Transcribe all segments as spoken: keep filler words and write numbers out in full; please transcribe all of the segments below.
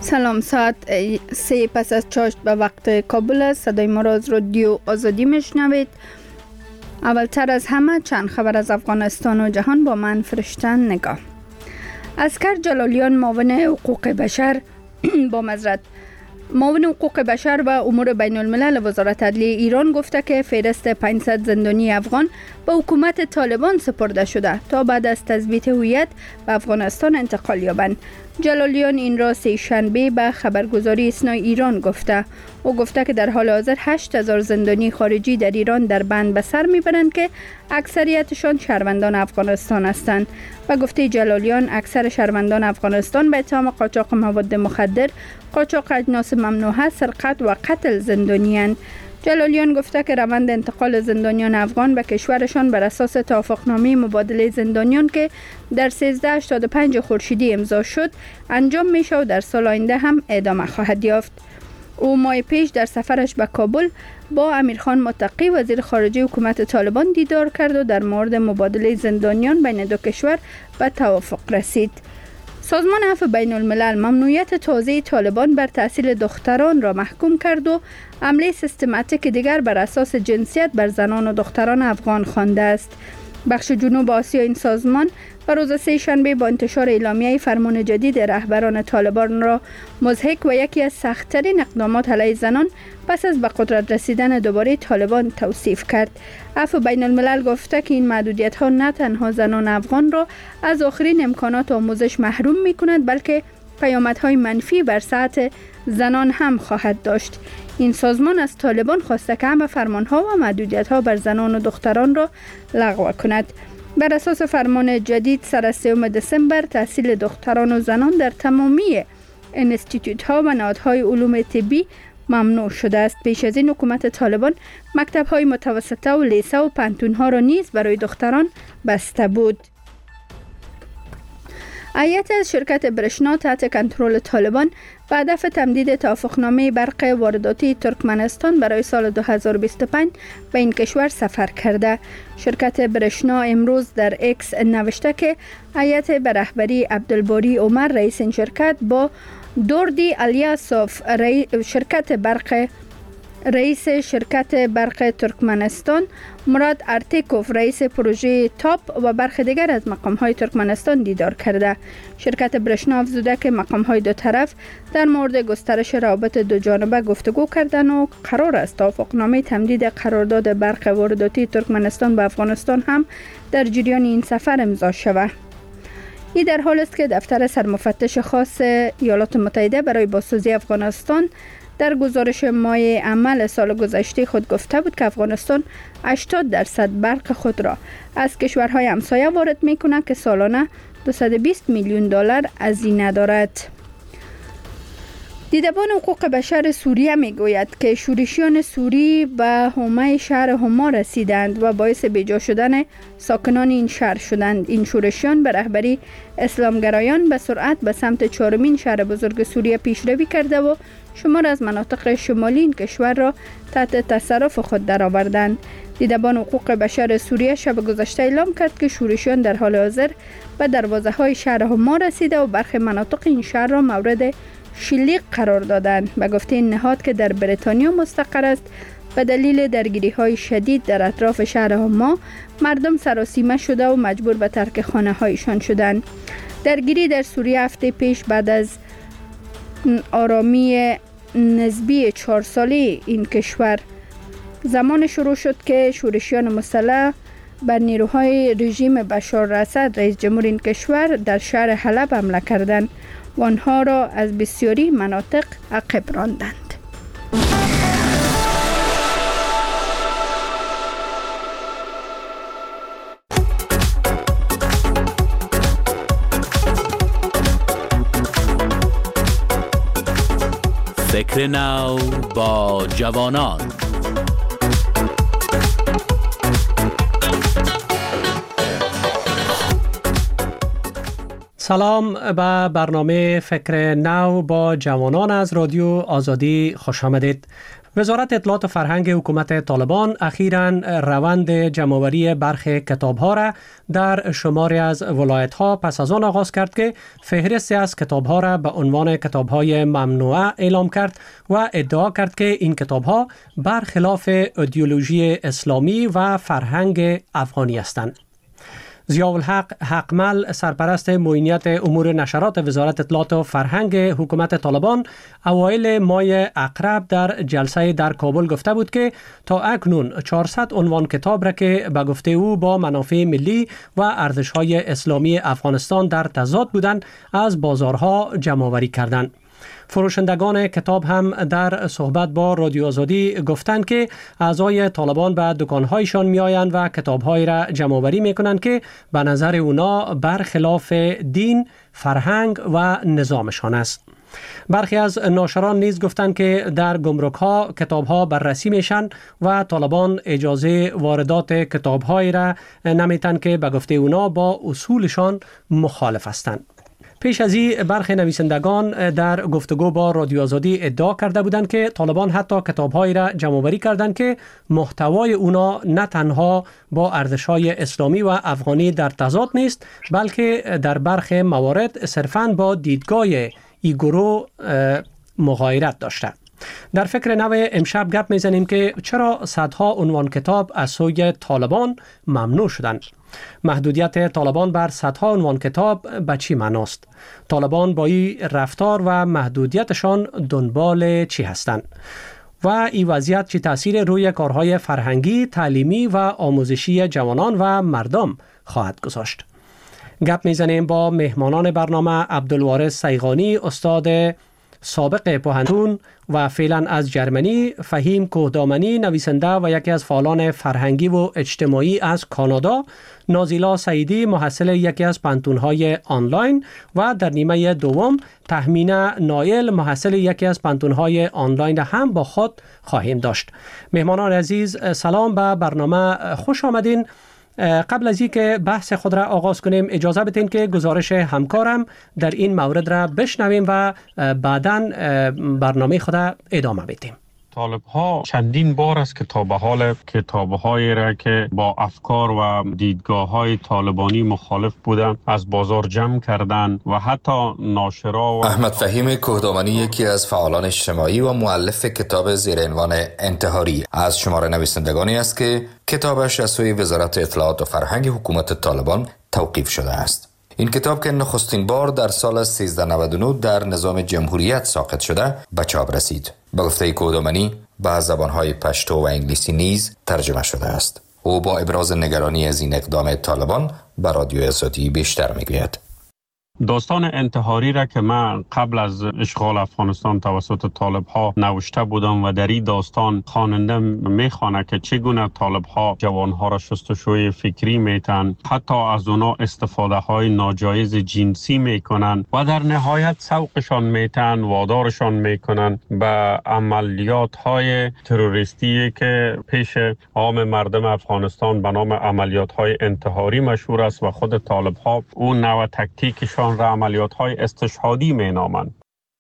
سلام، ساعت سه پس از چاشت به وقت کابل است. صدای ما را از رادیو آزادی میشنوید. اولتر از همه چند خبر از افغانستان و جهان با من فرشتن نگاه. اسکر جلالیان معاون حقوق بشر با معذرت معاون حقوق بشر و امور بین الملل وزارت عدلیه ایران گفته که فهرست پانصد زندانی افغان به حکومت طالبان سپرده شده تا بعد از تثبیت هویت به افغانستان انتقال یابند. جلالیان این را سه شنبه به خبرگزاری اسنای ایران گفته. او گفته که در حال حاضر هشت هزار زندانی خارجی در ایران در بند به سر میبرند که اکثریتشان شهروندان افغانستان هستند. و گفته جلالیان اکثر شهروندان افغانستان به اتهام قاچاق مواد مخدر، قاچاق اجناس ممنوعه، سرقت و قتل زندانی‌اند. جلالیان گفته که روند انتقال زندانیان افغان به کشورشان بر اساس توافقنامه مبادله زندانیان که در سیزده هشتاد و پنج خورشیدی امضا شد انجام میشه و در سال آینده هم ادامه خواهد یافت. او ماه پیش در سفرش به کابل با امیرخان متقی وزیر خارجه حکومت طالبان دیدار کرد و در مورد مبادله زندانیان بین دو کشور به توافق رسید. سازمان عفو بین الملل ممنوعیت تازه طالبان بر تحصیل دختران را محکوم کرد و حمله سیستماتیک دیگر بر اساس جنسیت بر زنان و دختران افغان خوانده است. بخش جنوب آسیا این سازمان و روز سه شنبه با انتشار اعلامیه فرمان جدید رهبران طالبان را مضحک و یکی از سخت‌ترین اقدامات علیه زنان پس از به قدرت رسیدن دوباره طالبان توصیف کرد. عفو بین الملل گفته که این محدودیت‌ها نه تنها زنان افغان را از آخرین امکانات آموزش محروم می‌کند بلکه پیامدهای منفی بر سطح زنان هم خواهد داشت. این سازمان از طالبان خواسته که همه فرمان‌ها و محدودیت‌ها بر زنان و دختران را لغو کند. بر اساس فرمان جدید سر از سوم دسامبر تحصیل دختران و زنان در تمامی انستیتوت‌ها و نهادهای علوم طبی ممنوع شده است. پیش از این حکومت طالبان مکتب‌های متوسطه و لیسه و پانتون‌ها را نیز برای دختران بسته بود. هیئت از شرکت برشنا تحت کنترل طالبان به هدف تمدید توافقنامه برق وارداتی ترکمنستان برای سال دو هزار و بیست و پنج به این کشور سفر کرده. شرکت برشنا امروز در اکس نوشته که هیئت به رهبری عبدالباری عمر رئیس این شرکت با دوردی الیاسوف شرکت برق رئیس شرکت برق ترکمنستان، مراد ارتیکوف رئیس پروژه تاپ و برخی دیگر از مقام‌های ترکمنستان دیدار کرده. شرکت برشنا افزوده که مقام‌های دو طرف در مورد گسترش روابط دو جانبه گفتگو کردند و قرار است توافقنامه تمدید قرارداد برق وارداتی ترکمنستان به افغانستان هم در جریان این سفر امضا شود. این در حال است که دفتر سرمفتش خاص ایالات متحده برای بازسازی افغانستان در گزارش ماه عمل سال گذشته خود گفته بود که افغانستان هشتاد درصد برق خود را از کشورهای همسایه وارد می‌کند که سالانه دویست و بیست میلیون دلار هزینه دارد. دیدبان حقوق بشر سوریه میگوید که شورشیان سوری به حومه شهر حما رسیدند و باعث بیجا شدن ساکنان این شهر شدند. این شورشیان به رهبری اسلامگرایان به سرعت به سمت چهارمین شهر بزرگ سوریه پیشروی کرده و شمار از مناطق شمالی این کشور را تحت تصرف خود درآوردند. دیدبان حقوق بشر سوریه شب گذشته اعلام کرد که شورشیان در حال حاضر به دروازه های شهر حما رسیده و برخی مناطق این شهر را مورد شلیک قرار دادند. به گفته این نهاد که در بریتانیا مستقر است، به دلیل درگیری های شدید در اطراف شهر حما مردم سراسیمه شده و مجبور به ترک خانه هایشان شدند. درگیری در سوریه هفته پیش بعد از آرامی نسبی چهار ساله این کشور زمان شروع شد که شورشیان مسلح بر نیروهای رژیم بشار الاسد رئیس جمهور این کشور در شهر حلب حمله کردند و آنها را از بسیاری مناطق عقب راندند. فکر نو با جوانان. سلام به برنامه فکر نو با جوانان از رادیو آزادی خوش آمدید وزارت اطلاعات و فرهنگ حکومت طالبان اخیراً روند جمع‌آوری برخی کتاب‌ها را در شماری از ولایت‌ها پس از آن آغاز کرد که فهرستی از کتاب‌ها را به عنوان کتاب‌های ممنوعه اعلام کرد و ادعا کرد که این کتاب‌ها برخلاف ایدئولوژی اسلامی و فرهنگ افغانی هستند. ضیاءالحق حقمل سرپرست معینیت امور نشرات وزارت اطلاعات و فرهنگ حکومت طالبان اوایل ماه اقرب در جلسه در کابل گفته بود که تا اکنون چهارصد عنوان کتاب را که به گفته او با منافع ملی و ارزش‌های اسلامی افغانستان در تضاد بودند از بازارها جمع آوری کردند. فروشندگان کتاب هم در صحبت با رادیو آزادی گفتند که اعضای طالبان به دکان‌هایشان می‌آیند و کتاب‌های را جمع‌آوری می‌کنند که به نظر اونا برخلاف دین، فرهنگ و نظامشان است. برخی از ناشران نیز گفتند که در گمرک‌ها کتاب‌ها بررسی میشن و طالبان اجازه واردات کتاب‌های را نمیتن که به گفته اونا با اصولشان مخالف هستند. پیش از این برخی نویسندگان در گفتگو با رادیو آزادی ادعا کرده بودند که طالبان حتی کتاب‌هایی را جمع‌آوری کردند که محتوای اونا نه تنها با ارزش‌های اسلامی و افغانی در تضاد نیست، بلکه در برخی موارد صرفاً با دیدگاه ای گروه مغایرت داشته. در فکر نو امشب گپ میزنیم که چرا صدها عنوان کتاب از سوی طالبان ممنوع شدند. محدودیت طالبان بر صدها عنوان کتاب به چی معناست؟ طالبان با این رفتار و محدودیتشان دنبال چی هستند؟ و این وضعیت چه تأثیر روی کارهای فرهنگی، تعلیمی و آموزشی جوانان و مردم خواهد گذاشت؟ گپ میزنیم با مهمانان برنامه عبدالوارث سیغانی، استاد سابق پوهنتون و فعلا از جرمنی، فهیم کوهدامنی، نویسنده و یکی از فعالان فرهنگی و اجتماعی از کانادا، نازیلا سعیدی، محصل یکی از پانتون‌های آنلاین و در نیمه دوم تهمینه نایل، محصل یکی از پانتون‌های آنلاین هم با خود خواهیم داشت. مهمانان عزیز سلام، به برنامه خوش آمدین. قبل از اینکه بحث خود را آغاز کنیم اجازه بدین که گزارش همکارم در این مورد را بشنویم و بعداً برنامه خود را ادامه بدیم. طالب ها چندین بار است که تا به حال کتاب هایی را که با افکار و دیدگاه های طالبانی مخالف بودند از بازار جمع کردند و حتی ناشرا و احمد فهیم کوهدامنی یکی از فعالان اجتماعی و مؤلف کتاب زیر عنوان انتحاری از شمار نویسندگانی است که کتابش از سوی وزارت اطلاعات و فرهنگ حکومت طالبان توقیف شده است. این کتاب که نخستین بار در سال سیزده نود و نه در نظام جمهوریت ساقط شده به چاپ رسید. به گفته کوهدامنی به زبانهای پشتو و انگلیسی نیز ترجمه شده است. او با ابراز نگرانی از این اقدام طالبان به رادیو آزادی بیشتر میگوید. داستان انتحاری را که من قبل از اشغال افغانستان توسط طالب ها نوشته بودم و در این داستان خواننده میخوانه که چگونه طالب ها جوان ها را شستشوی فکری میتن، حتی از اونا استفاده های ناجایز جنسی میکنن و در نهایت سوقشان میتن، وادارشان میکنن به عملیات های تروریستی که پیش عام مردم افغانستان به نام عملیات های انتحاری مشهور است و خود طالب ها اون نوع تکتیکشان را عملیات های استشهادی می نامند.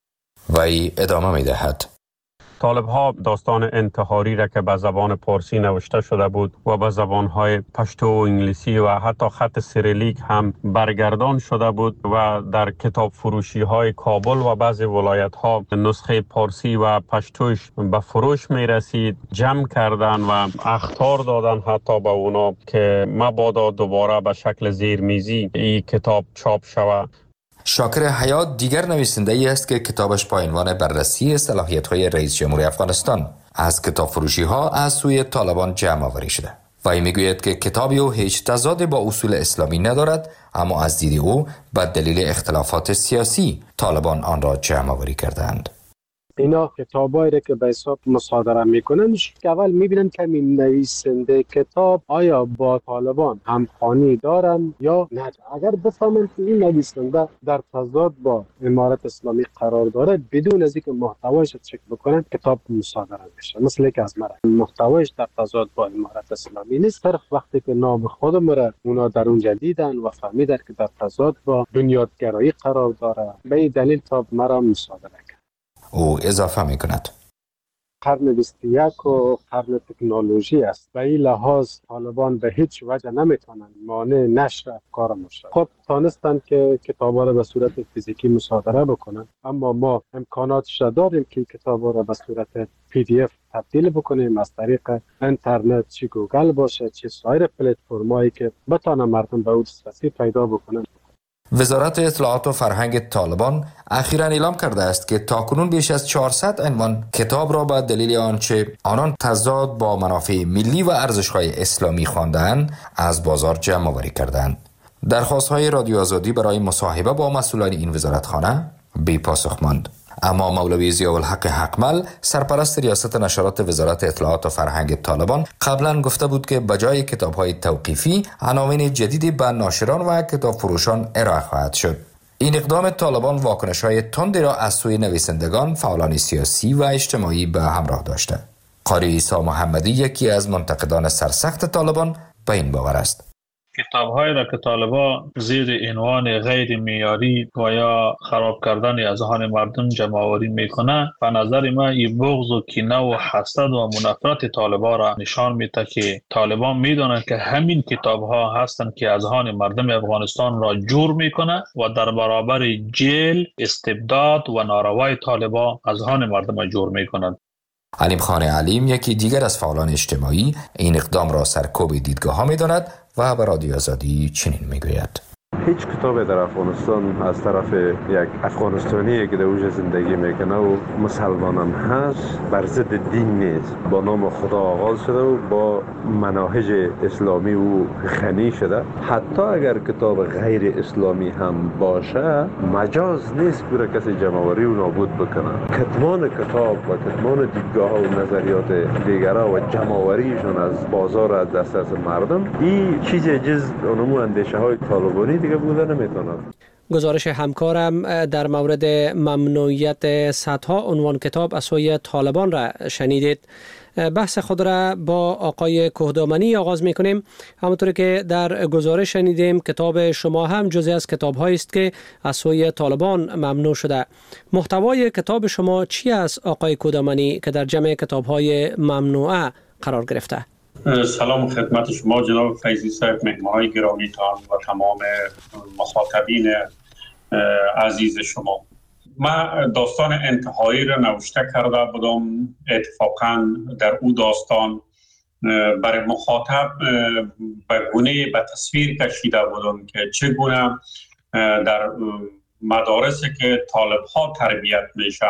و ای ادامه می دهد. طالب ها داستان انتحاری را که به زبان پارسی نوشته شده بود و به زبان های پشتو و انگلیسی و حتی خط سیریلیک هم برگردان شده بود و در کتاب فروشی های کابل و بعضی ولایت ها نسخه پارسی و پشتوش به فروش می رسید، جمع کردن و اخطار دادن حتی به اونا که مبادا دوباره به شکل زیرمیزی این کتاب چاپ شود. شاکر حیات دیگر نویسنده ای است که کتابش با عنوان بررسی صلاحیت های رئیس جمهوری افغانستان از کتاب فروشی ها از سوی طالبان جمع آوری شده. و این میگوید که کتابی او هیچ تضادی با اصول اسلامی ندارد، اما از دید او به دلیل اختلافات سیاسی طالبان آن را جمع آوری کردند. اینا کتابایی را که به حساب مصادره میکنن که اول میبینن که این نویسنده کتاب آیا با طالبان همخوانی دارن یا نه. اگر بفهمن که این نویسنده در تضاد با امارت اسلامی قرار داره، بدون از اینکه محتوایش رو چک بکنن کتاب مصادره میشه. مثل که از مرا محتوایش در تضاد با امارت اسلامی نیست، صرف وقتی که نام خودم را اونا در اونجا دیدن و فهمیدن که در تضاد با بنیادگرایی قرار داره، به این دلیل کتاب مرا مصادره. او اضافه می کند. قرن بیست و یک و قرن تکنولوژی است. به این لحاظ طالبان به هیچ وجه نمیتونن مانع نشر افکار ما شد. خب تانستن که کتابا را به صورت فیزیکی مصادره بکنن، اما ما امکاناتش را داریم که کتابا را به صورت پی دی اف تبدیل بکنیم از طریق اینترنت، چی گوگل باشه چی سایر پلتفرمایی که بتانه مردم به او دسترسی پیدا بکنن. وزارت اطلاعات و فرهنگ طالبان اخیراً اعلام کرده است که تاکنون بیش از چهارصد عنوان کتاب را به دلیل آنچه آنان تضاد با منافع ملی و ارزش‌های اسلامی خواندند از بازار جمع آوری کردند. درخواست‌های رادیو آزادی برای مصاحبه با مسئولان این وزارتخانه بی پاسخ ماند. اما مولوی ضیاءالحق حقمل، سرپرست ریاست نشرات وزارت اطلاعات و فرهنگ طالبان، قبلا گفته بود که بجای کتاب‌های توقیفی عناوین جدیدی به ناشران و کتاب فروشان ارائه خواهد شد. این اقدام طالبان واکنش‌های تندی را از سوی نویسندگان، فعالان سیاسی و اجتماعی به همراه داشته. قاری عیسی محمدی، یکی از منتقدان سرسخت طالبان، به این باور است. کتاب‌هایی را که طالبان زیر عنوان غیر معیاری و یا خراب کردن اذهان مردم جمع‌آوری میکنه، به نظر من این بغض و کینه و حسد و منافرت طالبان را نشان میده که طالبان میدونن که همین کتاب‌ها هستند که اذهان مردم افغانستان را جور میکنه و در برابر جیل، استبداد و ناروای طالبان اذهان مردم را جور میکنند. علیم خان علیم، یکی دیگر از فعالان اجتماعی، این اقدام را سرکوب دیدگاه‌ها می‌داند و به رادیو آزادی چنین میگوید: هیچ کتاب در افغانستان از طرف یک افغانستانی که در اوج زندگی میکنه و مسلمان هم هست بر ضد دین نیست. با نام خدا آغاز شده و با مناهج اسلامی و غنی شده. حتی اگر کتاب غیر اسلامی هم باشه، مجاز نیست برای کسی جمع‌آوری و نابود بکنه. کتمان کتاب و کتمان دیدگاه و نظریات دیگرها و جمع‌آوریشون از بازار، از دسترس مردم، این چیز جز اونمو اندیشه های طالبانی دیگه بوده نمیتونه. گزارش همکارم در مورد ممنوعیت صدها عنوان کتاب از سوی طالبان را شنیدید. بحث خود را با آقای کوهدامنی آغاز می کنیم. همونطور که در گزارش شنیدیم، کتاب شما هم جزئی از کتاب‌هایی است که از سوی طالبان ممنوع شده. محتوای کتاب شما چی است آقای کوهدامنی که در جمع کتاب‌های ممنوعه قرار گرفته؟ سلام خدمت شما جناب فیضی صاحب، مهمان‌های گرامیتان و تمام مخاطبین عزیز شما. من داستان انتهایی را نوشته کرده بودم. اتفاقا در او داستان برای مخاطب به گونه به تصویر کشیده بودم که چگونه در مدارسی که طالب‌ها تربیت میشن،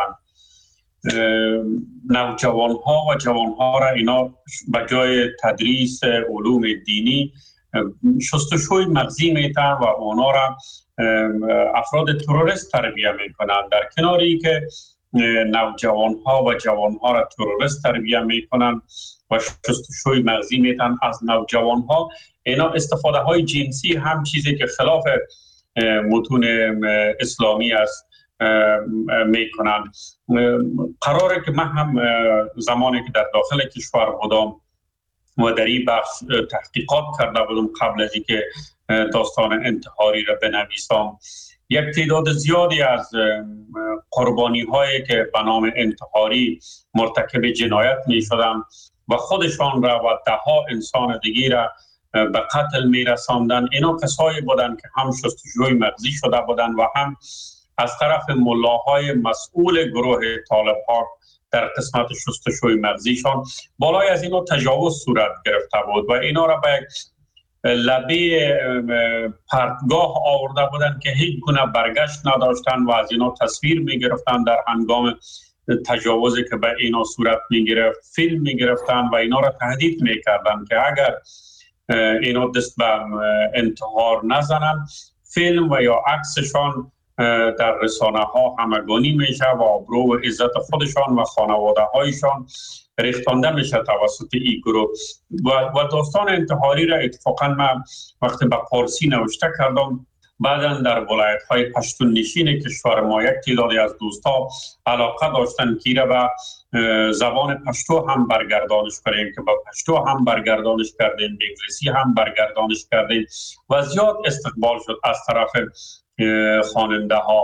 نوجوان ها و جوان ها را اینا به جای تدریس علوم دینی شستشوی مغزی میتن و اونا را افراد تروریست تربیت میکنن. در کناری که نوجوان ها و جوان ها را تروریست تربیت میکنن و شستشوی مغزی میتن از نوجوان ها، اینا استفاده های جنسی هم چیزی که خلاف متون اسلامی است میکنن. قراره که من هم زمانی که در داخل کشور بودم و در این بحث تحقیقات کرده بودم قبل از اینکه داستان انتحاری را بنویسم، یک تعداد زیادی از قربانی هایی که به نام انتحاری مرتکب جنایت می شدن و خودشان را و ده ها انسان دیگه را به قتل می رساندن، اینا کسایی بودن که هم شستشوی مغزی شده بودن و هم از طرف ملاهای مسئول گروه طالب ها در قسمت شستشوی مغزیشان بالای از اینا تجاوز صورت گرفته بود و اینا را به لبه پرتگاه آورده بودن که هیچ گونه برگشت نداشتن و از اینا تصویر می گرفتن در هنگام تجاوزی که به اینا صورت می گرفت فیلم می گرفتن و اینا را تهدید می کردن که اگر اینا دست به انتحار نزنن، فیلم و یا عکسشان در رسانه ها همگانی میشه و آبرو و عزت خودشان و خانواده هایشان ریختانده میشه توسط این گروه. و, و داستان انتحاری را اتفاقا من وقتی به فارسی نوشته کردم، بعدا در ولایت های پشتون نشین کشور ما یک تعدادی از دوستا علاقه داشتن که را به زبان پشتو هم برگردانش کنیم، که با پشتو هم برگردانش کردیم، به انگلیسی هم برگردانش کردیم و زیاد استقبال شد از طرف خواننده ها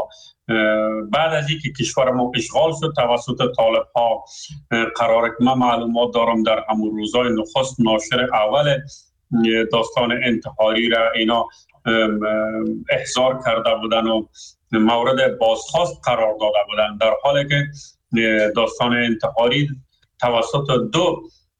بعد از اینکه کشور ما اشغال شد توسط طالب ها، قراره که من معلومات دارم در همون روزهای نخست ناشر اول داستان انتحاری را اینا احضار کرده بودن و مورد بازخواست قرار داده بودن، در حالی که داستان انتحاری توسط دو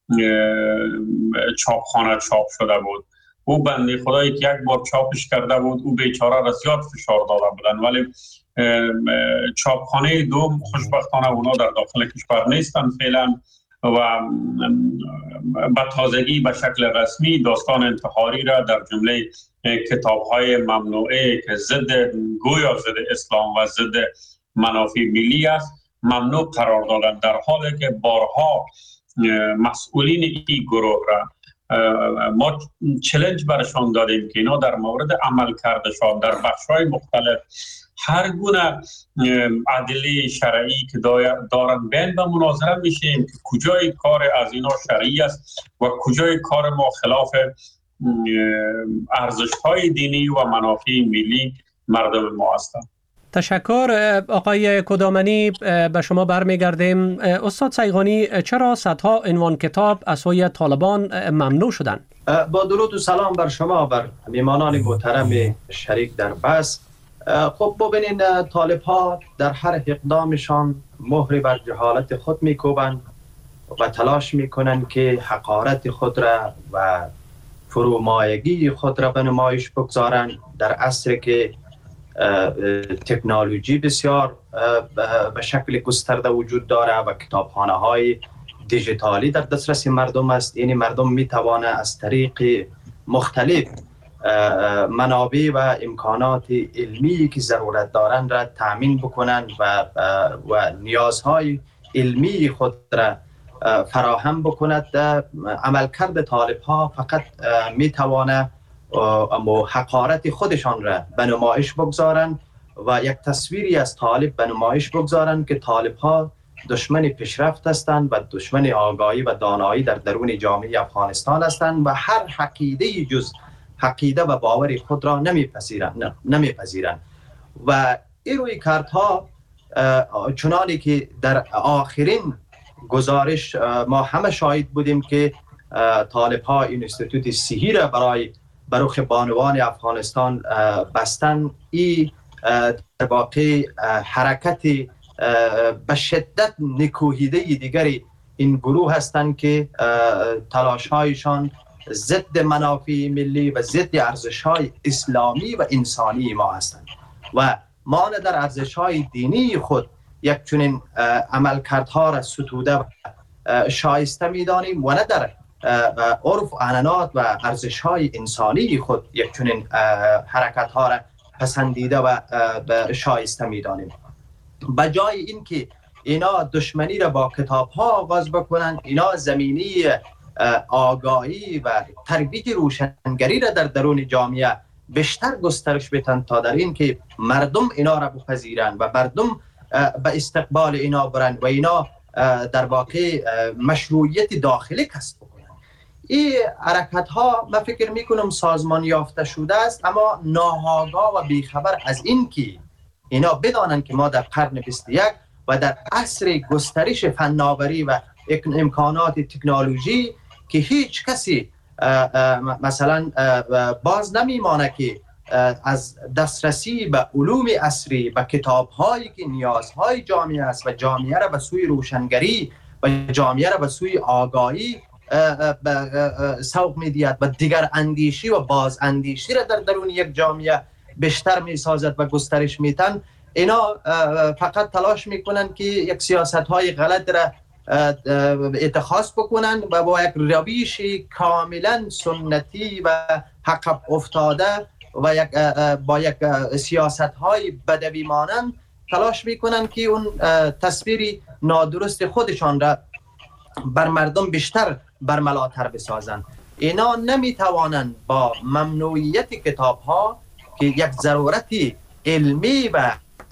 چاپخانه چاپ شده بود. او بنده خدایی که یک بار چاپش کرده بود، او بیچاره را زیاد فشار داده بودن، ولی چاپخانه دوم خوشبختانه اونا در داخل کشور نیستن فعلا و به تازگی به شکل رسمی داستان انتحاری را در جمله کتاب‌های ممنوعه که ضد گویا ضد اسلام و ضد منافع ملی است ممنوع قرار دادن، در حالی که بارها مسئولین این گروه را ما چالش برشان دادیم که اینا در مورد عمل کردشان در بخش‌های مختلف هر گونه ادله شرعی که دارن بین به مناظره میشیم که کجای کار از اینا شرعی است و کجای کار ما خلاف ارزش‌های دینی و منافع ملی مردم ما هستند. تشکر آقای کدامنی. به شما برمیگردیم. استاد سیغانی، چرا صدها عنوان کتاب از سوی طالبان ممنوع شدند؟ با درود و سلام بر شما، بر میهمانان محترم شریک در بحث. خب ببینین، طالب ها در هر اقدامشان مهر بر جهالت خود میکوبند و تلاش میکنند که حقارت خود را و فرومایگی خود را به نمایش بگذارند در عصری که تکنولوژی بسیار به شکل گسترده وجود داره و کتابخانه های دیجیتالی در دسترس مردم است. این مردم می توانند از طریق مختلف منابع و امکانات علمی که ضرورت دارند را تامین بکنند و و نیازهای علمی خود را فراهم بکند. عملکرد طالب ها فقط می تواند اما حقارت خودشان را به نمایش بگذارند و یک تصویری از طالب به نمایش بگذارند که طالب ها دشمن پیشرفت هستند و دشمن آگاهی و دانایی در درون جامعه افغانستان هستند و هر عقیده جز عقیده و باور خود را نمیپذیرند نمیپذیرند و این روی کارها چنانی که در آخرین گزارش ما همه شاهد بودیم که طالب ها اینستیتوت صحی را برای بروخ بانوان افغانستان بستن. این در واقع حرکت به شدت نکوهیده دیگری این گروه هستند که تلاش هایشان ضد منافع ملی و ضد ارزش های اسلامی و انسانی ما هستند و ما در ارزش های دینی خود یک چنین عملکردها را ستوده و شایسته می‌دانیم و نه در عرف و عنعنات و ارزش های انسانی خود یک چنین حرکت ها را پسندیده و شایسته می‌دانیم. به جای اینکه اینا دشمنی را با کتاب ها آغاز بکنن، اینا زمینی آگاهی و ترویج روشنگری را در درون جامعه بیشتر گسترش بدن تا در این که مردم اینا را بپذیرند و مردم به استقبال اینا برند و اینا در واقع مشروعیت داخلی کسب بکنند. این حرکت ها من فکر میکنم سازمان یافته شده است، اما ناآگاه و بیخبر از این که اینا بدانند که ما در قرن بیست و یک و در عصر گسترش فناوری و امکانات تکنولوژی که هیچ کسی مثلا باز نمیمانه که از دسترسی به علوم عصری، به کتاب‌هایی که نیازهای جامعه است و جامعه را به سوی روشنگری و جامعه را به سوی آگاهی سوق می‌دهد و دیگر اندیشی و باز اندیشی را در درون یک جامعه بیشتر می‌سازد و گسترش می‌دهند. اینا فقط تلاش می‌کنند که یک سیاست‌های غلط را اتخاذ بکنند و با یک روش کاملا سنتی و حق افتاده و یک با یک سیاست‌های بدوی مانند تلاش میکنند که اون تصویری نادرست خودشان را بر مردم بیشتر برملاتر بسازند. اینا نمیتوانند با ممنوعیت کتاب‌ها که یک ضرورتی علمی و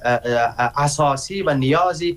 اساسی و نیازی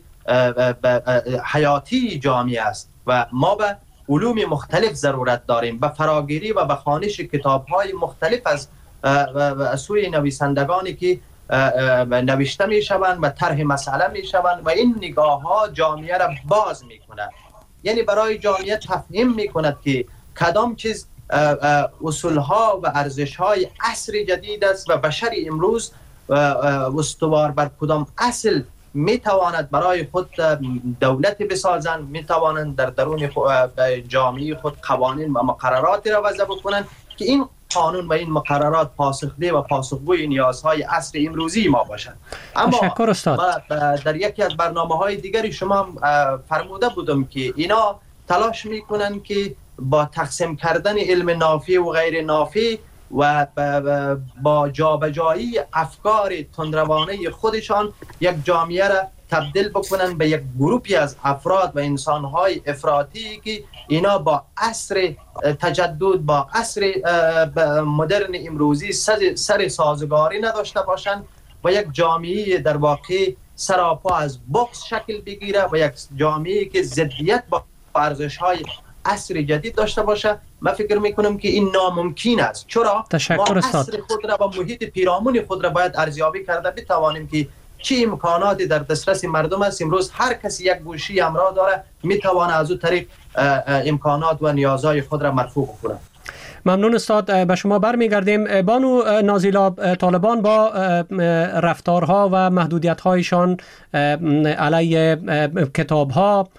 حیاتی جامعه است و ما به علوم مختلف ضرورت داریم، به فراگیری و به خوانش کتاب‌های مختلف از سوی نویسندگانی که نوشته می شوند و طرح مسئله می شوند و این نگاه ها جامعه را باز می کند. یعنی برای جامعه تفهیم می کند که کدام چیز اصول ها و ارزش های عصر جدید است و بشر امروز استوار بر کدام اصل می تواند برای خود دولت بسازند، می توانند در درون جامعه خود قوانین و مقرراتی را وضع بکنند که این قانون و این مقررات پاسخده و پاسخگوی نیازهای عصر امروزی ما باشند. اما در یکی از برنامه‌های دیگری شما فرموده بودم که اینا تلاش میکنن که با تقسیم کردن علم نافی و غیر نافی و با جابجایی افکار تندروانه خودشان یک جامعه را تبدیل بکنن به یک گروپی از افراد و انسانهای افراطی که اینا با عصر تجدد، با عصر مدرن امروزی سر سازگاری نداشته باشند و یک جامعه در واقع سراپا از بغض شکل بگیره و یک جامعه که ضدیت با ارزش‌های عصر جدید داشته باشه. من فکر میکنم که این ناممکن است. چرا؟ ما عصر خود را و محیط پیرامون خود را باید ارزیابی کرده بتوانیم که چه امکاناتی در دسترس مردم است. امروز هر کسی یک گوشی همراه داره، میتوانه از اون طریق امکانات و نیازهای خود را مرفوع کنه. ممنون استاد. به شما برمیگردیم. بانو نازیلا، طالبان با رفتارها و محدودیت‌هایشان علیه کتاب‌ها،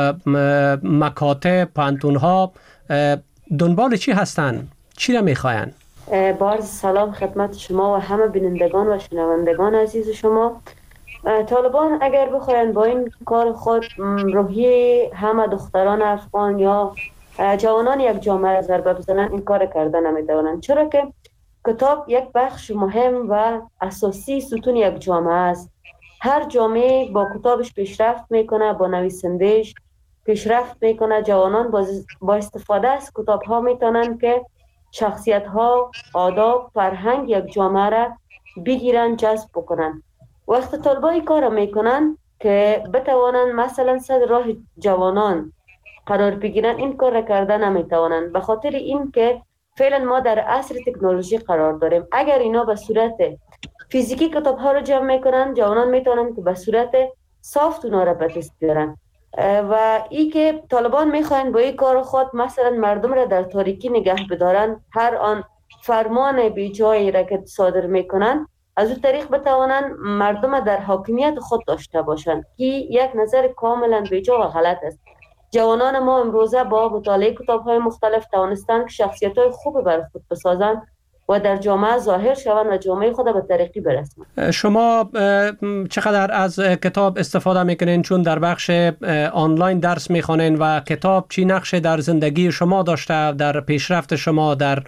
مکاتب، پانتون‌ها دنبال چی هستند؟ چی را می‌خواین؟ با عرض سلام خدمت شما و همه بینندگان و شنوندگان عزیز شما. طالبان اگر بخواین با این کار خود روحیه همه دختران افغان یا جوانان یک جامعه را ضربه بزنن، این کار کردن نمیتوانند. چرا که کتاب یک بخش مهم و اساسی ستون یک جامعه است. هر جامعه با کتابش پیشرفت میکنه، با نویسندهش پیشرفت میکنه. جوانان با, با استفاده از کتاب ها میتونن که شخصیت ها، آداب، فرهنگ یک جامعه را بگیرن، جذب بکنن. وقت طالبان این کار میکنن که بتوانن مثلا صد راه جوانان قرار بگیرن، این کار را کردن نمیتوانن، به خاطر این که فعلا ما در عصر تکنولوژی قرار داریم. اگر اینا به صورت فیزیکی کتاب ها رو جمع میکنن، جوانان میتونن که به صورت سافت اونا را به دست بیارن. و ای که طالبان میخواین با این کار خود مثلا مردم را در تاریکی نگه بدارن، هر آن فرمان بی جایی را که صادر میکنن از اون طریق بتوانن مردم در حاکمیت خود داشته باشند، که یک نظر کاملا بی جا و غلط است. جوانان ما امروزه با مطالعه کتاب های مختلف توانستند که شخصیت های خوب بر خود بسازند و در جامعه ظاهر شوند و جامعه خود به ترقی برسند. شما چقدر از کتاب استفاده میکنین؟ چون در بخش آنلاین درس میخوانین و کتاب چی نقش در زندگی شما داشته، در پیشرفت شما، در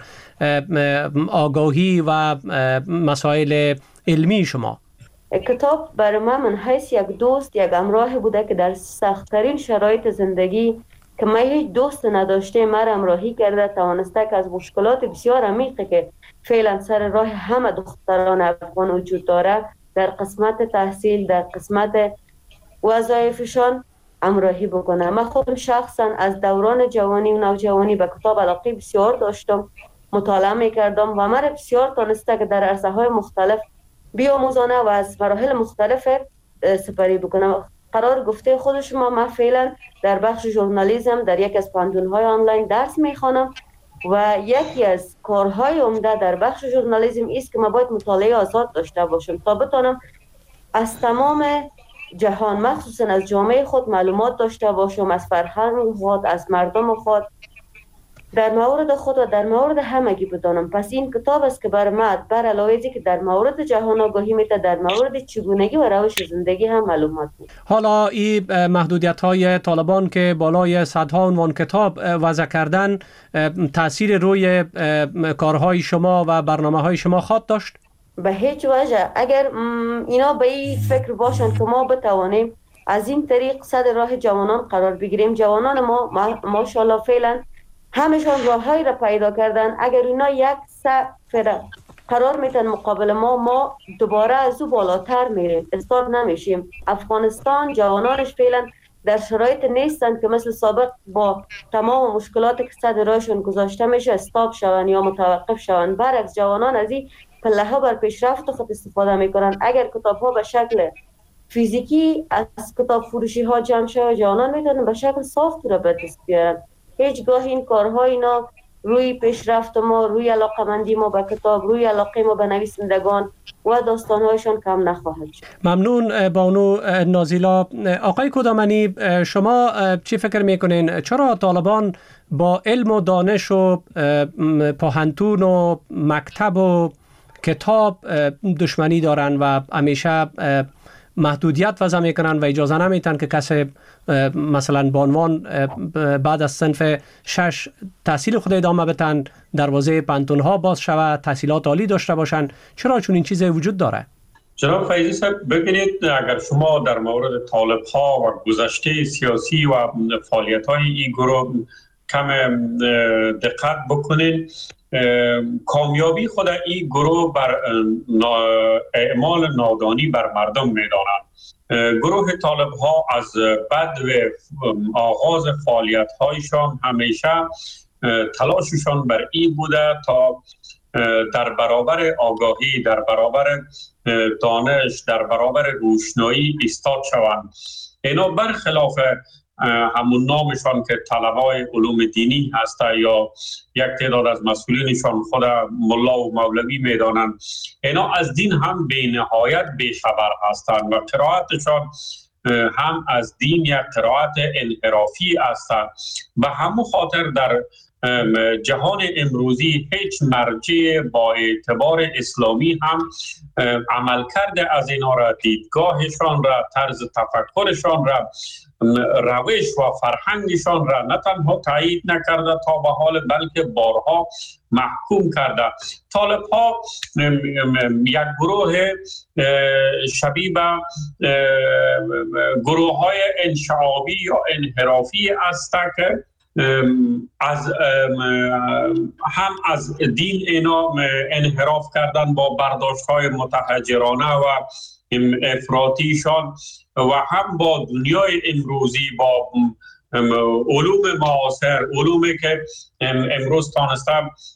آگاهی و مسائل علمی شما؟ کتاب برای من من حیث یک دوست، یک همراه بوده که در سخت‌ترین شرایط زندگی که من هیچ دوست نداشته مرا همراهی کرده، توانسته که از مشکلات بسیار عمیقی که فعلا سر راه همه دختران افغان وجود داره در قسمت تحصیل، در قسمت وظایفشان همراهی بکنه. من خودم شخصا از دوران جوانی و نوجوانی به کتاب علاقه بسیار داشتم، مطالعه میکردم و مرا بسیار تانسته که در عرصه های مختلف بیاموزانه و از مراحل مختلف سپری بکنم. قرار گفته خودش ما من فعلا در بخش ژورنالیسم در یک از پانتون‌های آنلاین درس میخوانم و یکی از کارهای عمده در بخش ژورنالیسم است که ما باید مطالعه آزاد داشته باشم تا بتونم از تمام جهان، مخصوصا از جامعه خود معلومات داشته باشم، از فرهنگ خود، از مردم خود، در مورد خود و در مورد همگی بدانم. پس این کتاب است که بر من بر علاوه ازی که در مورد جهان آگاهی میده، در مورد چگونگی و روش زندگی هم معلومات میده. حالا این محدودیت های طالبان که بالای صدها عنوان کتاب وضع کردن تاثیر روی کارهای شما و برنامه های شما خواهد داشت؟ به هیچ وجه. اگر اینا به این فکر باشند که ما بتوانیم از این طریق صد راه جوانان قرار بگیریم، جوانان ما ماشاءالله فعلا همشان راههایی را پیدا کردن. اگر اینا یک سفر قرار میتن مقابل ما، ما دوباره از او بالاتر میریم، استاد نمیشیم. افغانستان جوانانش فعلا در شرایط نیستند که مثل سابق با تمام مشکلاتی که صد راهشون گذاشته میشه استاپ شون یا متوقف شون. برعکس جوانان از این پله ها بر پیشرفت خود استفاده میکنن. اگر کتاب ها به شکل فیزیکی از کتاب فروشی ها جمع شود، جوانان میتونن به شکل صاف را به دست بیارن. هیچگاه این کارها اینا روی پیشرفت ما، روی علاقمندی ما به کتاب، روی علاقه ما به نویسندگان و داستانهایشان کم نخواهد شد. ممنون بانو نازیلا. آقای کدامنی، شما چی فکر میکنین چرا طالبان با علم و دانش و پاهنتون و مکتب و کتاب دشمنی دارن و همیشه محدودیت وضع میکنن و اجازه نمیتن که کسی مثلا به عنوان بعد از صنف شش تحصیل خود ادامه بدن، دروازه پانتون ها باز شود، تحصیلات عالی داشته باشن؟ چرا چون این چیز وجود داره؟ جناب فیضی صاحب، ببینید اگر شما در مورد طالب ها و گذشته سیاسی و فعالیت های این گروه کم دقت بکنید، کامیابی خود این گروه بر اعمال نادانی بر مردم میدانند. گروه طالب ها از بعد و آغاز فعالیت هایشان همیشه تلاششان بر این بوده تا در برابر آگاهی، در برابر دانش، در برابر روشنایی ایستاد شوند. اینا برخلاف همون نامشان که طلبای علوم دینی هسته یا یک تعداد از مسئولینشان خود ملا و مولوی میدانند، اینا از دین هم به نهایت بیخبر هستند و قرائتشان هم از دین یک قرائت انحرافی هستند. به همون خاطر در جهان امروزی هیچ مرجع با اعتبار اسلامی هم عمل کرده از اینا را، دیدگاهشان را، طرز تفکرشان را، روش و فرهنگشان را نه تنها تایید نکرده تا به حال، بلکه بارها محکوم کرده. طالب ها یک گروه شبیه به گروه های انشعابی یا انحرافی است که از هم از دین اینا انحراف کردن با برداشت های متحجرانه و افراطیشان و هم با دنیای امروزی، با علوم معاصر، علومی که امروز تانسته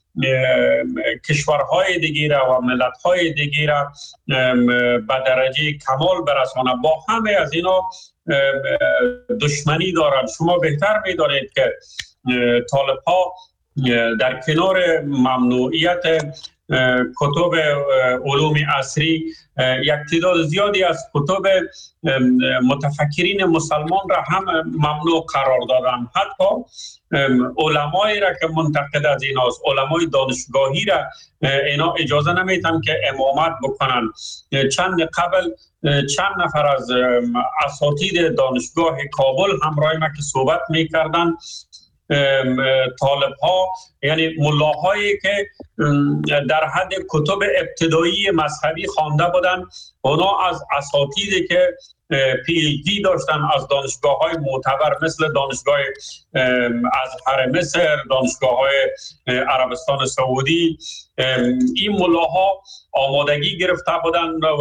کشورهای دیگه و ملتهای دیگه را به درجه کمال برسانه، با همه از اینا دشمنی دارند. شما بهتر می‌دانید که طالب ها در کنار ممنوعیت کتب علوم عصری یک تعداد زیادی از کتب متفکرین مسلمان را هم ممنوع قرار دادن. حتی علمایی را که منتقد از ایناست، علمای دانشگاهی را اینا اجازه نمیتن که امامت بکنن. چند قبل چند نفر از اساتید دانشگاه کابل همراه ما که صحبت میکردن، طالب ها یعنی ملاهایی که در حد کتب ابتدایی مذهبی خوانده بودن، اونا از اساتیدی که پی ایچ دی داشتن از دانشگاه های معتبر مثل دانشگاه ازهر مصر، دانشگاه های عربستان سعودی، این ملاها آمادگی گرفته بودن و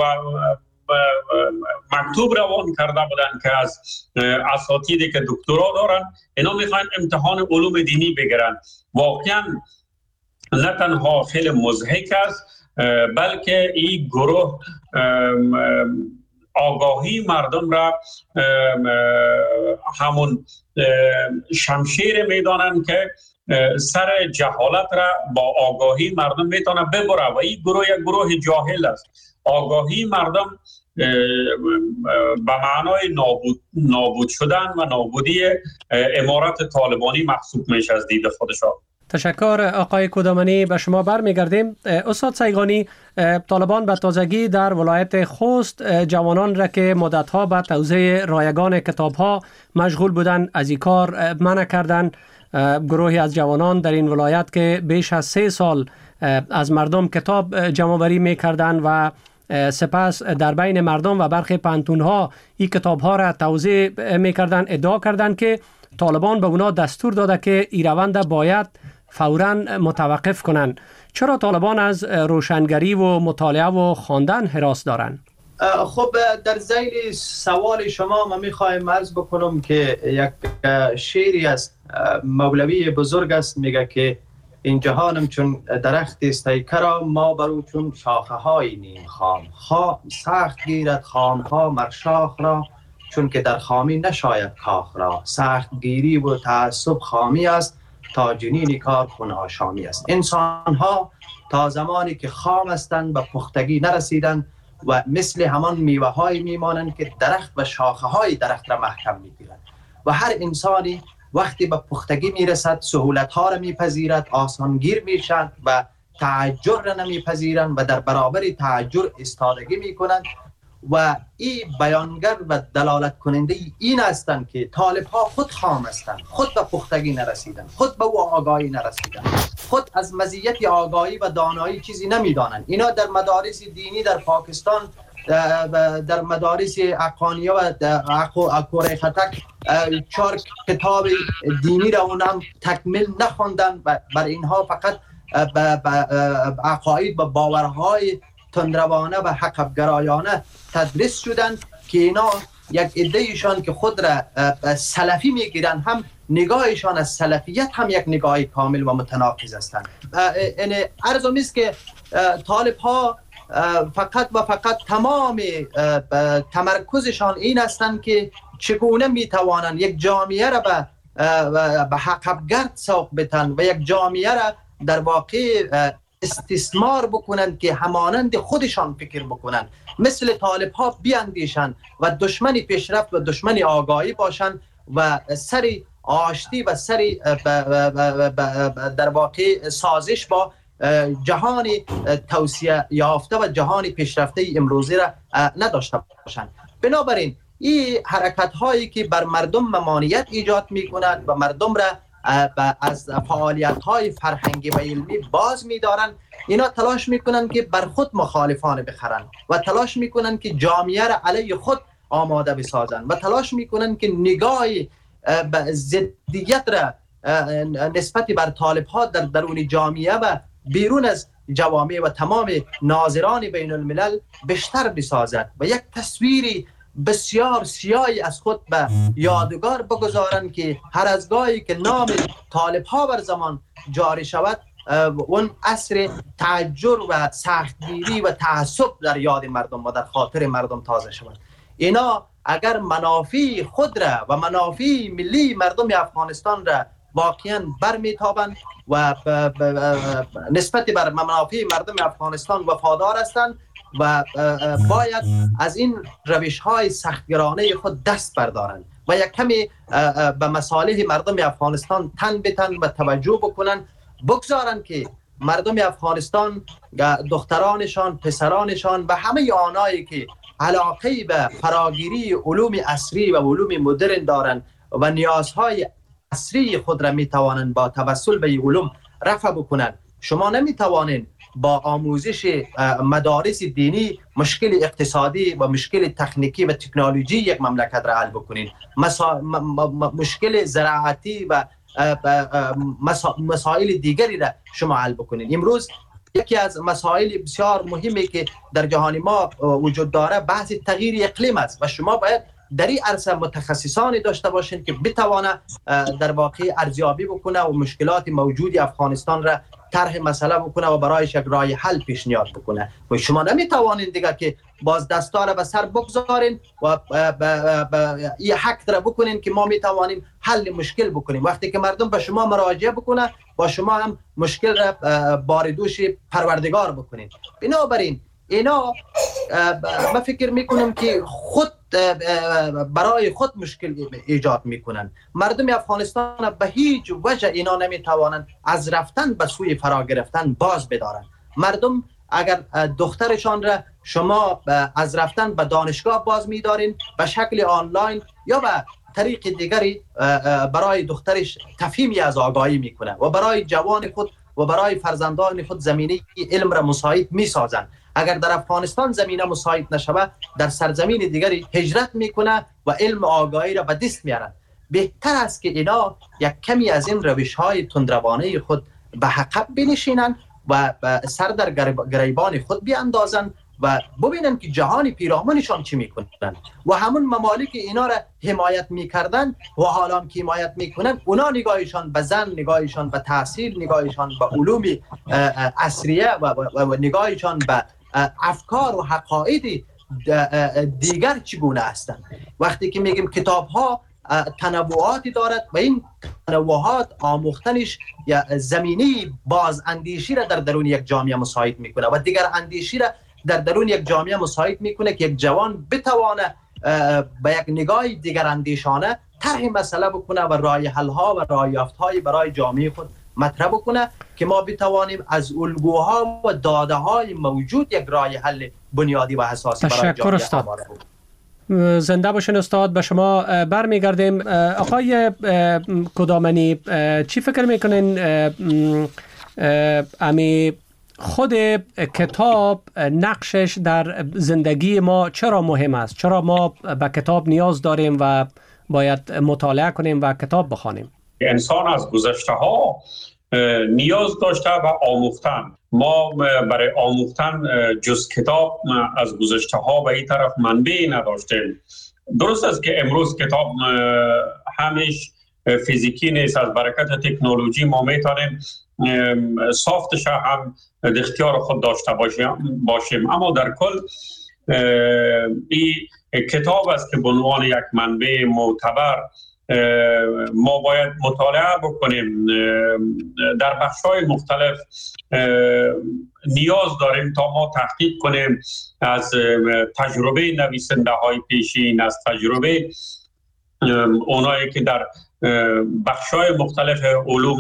مکتوب روان کرده بودن که از اساتیدی که دکترا دارن اینا میخوان امتحان علوم دینی بگیرن. واقعا نه تنها خیلی مضحک است، بلکه این گروه آگاهی مردم را همون شمشیر میدانن که سر جهالت را با آگاهی مردم میتونه ببره و این گروه یک گروه جاهل است. آگاهی مردم به معنای نابود, نابود شدن و نابودی امارت طالبانی محسوب میشه از دید خودشان. تشکر آقای کدامنی. به شما برمیگردیم. استاد سیغانی، طالبان به تازگی در ولایت خوست جوانان را که مدتها به توزیع رایگان کتابها مشغول بودن از این کار منع کردن. گروهی از جوانان در این ولایت که بیش از سه سال از مردم کتاب جمع‌آوری می‌کردند و سپس در بین مردم و برخی پانتون‌ها این کتاب‌ها را توزیع می‌کردند، ادعا کردند که طالبان به اونا دستور داده که این روند باید فوراً متوقف کنند. چرا طالبان از روشنگری و مطالعه و خواندن هراس دارند؟ خب در ذیل سوال شما من میخوایم عرض بکنم که یک شعری است، مولوی بزرگ است، میگه که این جهانم چون درخت استیکرا ما برو چون شاخه های نیم خام خا سخت گیرد خام ها مر شاخ را چون که در خامی نشاید کاخ را سخت گیری و تعصب خامی است تا جنین کار خون آشامی است. انسان ها تا زمانی که خام هستند و پختگی نرسیدند و مثل همان میوه های میمانند که درخت و شاخه های درخت را محکم میگیرند و هر انسانی وقتی به پختگی میرسد سهولت ها را میپذیرد، آسانگیر میشند و تعجر را نمیپذیرند و در برابر تعجر استادگی میکنند و این بیانگر و دلالت کننده این هستند که طالب ها خود خام هستند، خود به پختگی نرسیدند، خود به او آگاهی نرسیدند، خود از مزیت آگاهی و دانایی چیزی نمیدانند. اینا در مدارس دینی در پاکستان در مدارس اقانیه و کره خطک چهار کتاب دینی را اونم تکمیل نخوندن و بر اینها فقط عقاید و باورهای تندروانه و حقبگرایانه تدریس شدن که اینا یک عده‌ایشان که خود را سلفی میگیرن هم نگاهشان از سلفیت هم یک نگاه کامل و متناقض هستند. یعنی عرضم است که طالب ها فقط و فقط تمام تمرکزشان این هستند که چگونه میتوانند یک جامعه را به به حقبگرد سوق بدن و یک جامعه را در واقع استثمار بکنند که همانند خودشان فکر بکنند، مثل طالب ها بیاندیشند و دشمن پیشرفت و دشمن آگاهی باشند و سر آشتی و سر در واقع سازش با جهان توسعه یافته و جهان پیشرفته امروزی را نداشته باشند. بنابراین این حرکت هایی که بر مردم ممانعت ایجاد می کند و مردم را از فعالیت های فرهنگی و علمی باز می دارند، اینا تلاش می کنند که بر خود مخالفان بخرند و تلاش می کنند که جامعه را علیه خود آماده بسازند و تلاش می کنند که نگاه ضدیت را نسبت بر طالب ها در درون جامعه و بیرون از جوامع و تمام ناظران بین الملل بیشتر بسازد و یک تصویری بسیار سیاهی از خود به یادگار بگذارند که هر از گاهی که نام طالب ها بر زمان جاری شود اون عصر تعجر و سختگیری و تعصب در یاد مردم و در خاطر مردم تازه شود. اینا اگر منافع خود را و منافع ملی مردم افغانستان را واقعا برمیتابند و نسبت بر منافع مردم افغانستان وفادار هستند و باید از این روش های سختگرانه خود دست بردارند و یک کمی به مصالح مردم افغانستان تن به تن و توجه بکنند، بگذارند که مردم افغانستان دخترانشان، پسرانشان و همه آنایی که علاقه به فراگیری علوم عصری و علوم مدرن دارند و نیازهای عصری خود را می توانند با توسل به علوم رفع بکنند. شما نمی توانید با آموزش مدارس دینی مشکل اقتصادی و مشکل تکنیکی و تکنولوژی یک مملکت را حل بکنید. مسا... مشکل زراعتی و مسا... مسائل دیگری را شما حل بکنید. امروز یکی از مسائل بسیار مهمی که در جهان ما وجود داره بحث تغییر اقلیم است و شما باید در این عرصه متخصصانی داشته باشین که بتوانه در واقع ارزیابی بکنه و مشکلات موجود افغانستان را طرح مسئله بکنه و برایش یک راه حل پیشنهاد بکنه و شما نمیتوانین دیگه که باز دستا را به سر بگذارین و این حق را بکنین که ما میتوانیم حل مشکل بکنیم. وقتی که مردم به شما مراجعه بکنه با شما هم مشکل را باردوش پروردگار بکنین. بنابراین اینا من فکر میکنم که خود برای خود مشکل ایجاد میکنن. مردم افغانستان به هیچ وجه اینا نمیتوانند از رفتن به سوی فرا گرفتن باز بدارن. مردم اگر دخترشان را شما از رفتن به دانشگاه باز میدارین به شکل آنلاین یا به طریق دیگری برای دخترش تفهیمی از آگاهی میکنه و برای جوان خود و برای فرزندان خود زمینه علم را مساعد میسازند. اگر در افغانستان زمینه مساعد نشود در سرزمین دیگری هجرت میکنه و علم آگاهی را به دست میارند. بهتر است که اینا یک کمی از این روش های تندروانه خود به عقب بنشینند و سر در گریبان خود بیاندازند و ببینن که جهان پیرامونشان چی میکنن و همون ممالک اینا را حمایت میکردن و حالا که حمایت میکنن اونا نگاهشان به زن، نگاهشان به تحصیل، نگاهشان به علوم عصریه و, و, و نگاهشان به افکار و حقایق دیگر چگونه هستند. وقتی که میگیم کتاب ها تنوعاتی دارد و این تنوعات آموختنش یا زمینی باز اندیشی را در درون یک جامعه مساعد میکنه و دیگر اندیشی را در درون یک جامعه مساعد میکنه که یک جوان بتوانه با یک نگاه دیگر اندیشانه طرح مسئله بکنه و راه حل ها و راه یافت های برای جامعه خود مطرح بکنه که ما بتوانیم از الگوها و داده های موجود یک راه حل بنیادی و اساسی برای جامعه آماده بود. زنده باشین استاد. به شما برمیگردیم. آقای کدامنی، چی فکر میکنین امی خود کتاب نقشش در زندگی ما چرا مهم است؟ چرا ما به کتاب نیاز داریم و باید مطالعه کنیم و کتاب بخوانیم؟ انسان از گذشته ها نیاز داشته و آموختن. ما برای آموختن جز کتاب از گذشته ها به این طرف منبعی نداشتیم. درست است که امروز کتاب همیش فیزیکی نیست. از برکت تکنولوژی ما میتونیم سافتش هم در اختیار خود داشته باشیم، اما در کل این کتاب است که به عنوان یک منبع معتبر ما باید مطالعه بکنیم. در بخش‌های مختلف نیاز داریم تا ما تحقیق کنیم از تجربه نویسنده های پیشین، از تجربه اونایی که در بخش‌های مختلف علوم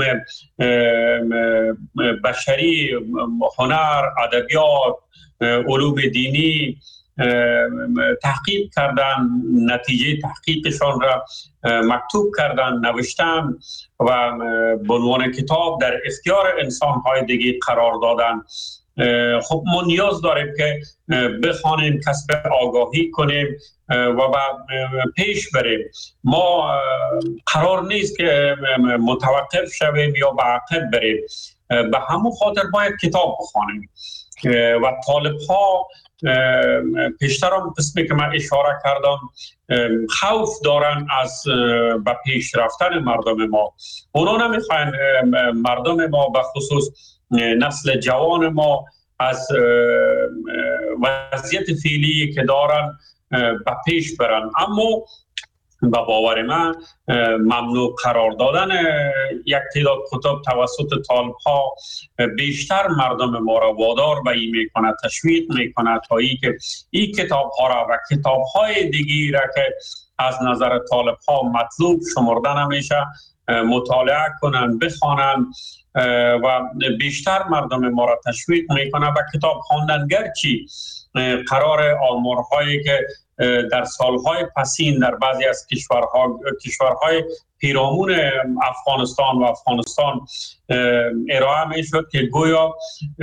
بشری، هنر، ادبیات، علوم دینی تحقیق کردن، نتیجه تحقیقشان را مکتوب کردن، نوشتن و به عنوان کتاب در اختیار انسان‌های دیگه قرار دادن. خب ما نیاز داریم که بخوانیم، کسب آگاهی کنیم و پیش بریم. ما قرار نیست که متوقف شویم یا به عقب بریم. به همون خاطر باید کتاب بخوانیم و طالب ها پیشترم قسمی که من اشاره کردم خوف دارن از به پیش رفتن مردم ما. اونا نمیخواین مردم ما به خصوص نسل جوان ما از وضعیت فعلی که دارن به پیش برن، اما به باور من ممنوع قرار دادن یک تعداد کتاب توسط طالب ها بیشتر مردم ما را وادار به این میکنه، تشویق میکنه تا ای که این کتاب ها را و کتاب های دیگی را که از نظر طالب ها مطلوب شمرده نمیشه مطالعه کنن، بخوانن و بیشتر مردم ما را تشویق میکنه و کتاب خواندن. گرچه قرار آمارهایی که در سالهای پسین در بعضی از کشورها کشورهای پیرامون افغانستان و افغانستان ارائه میشد که گویا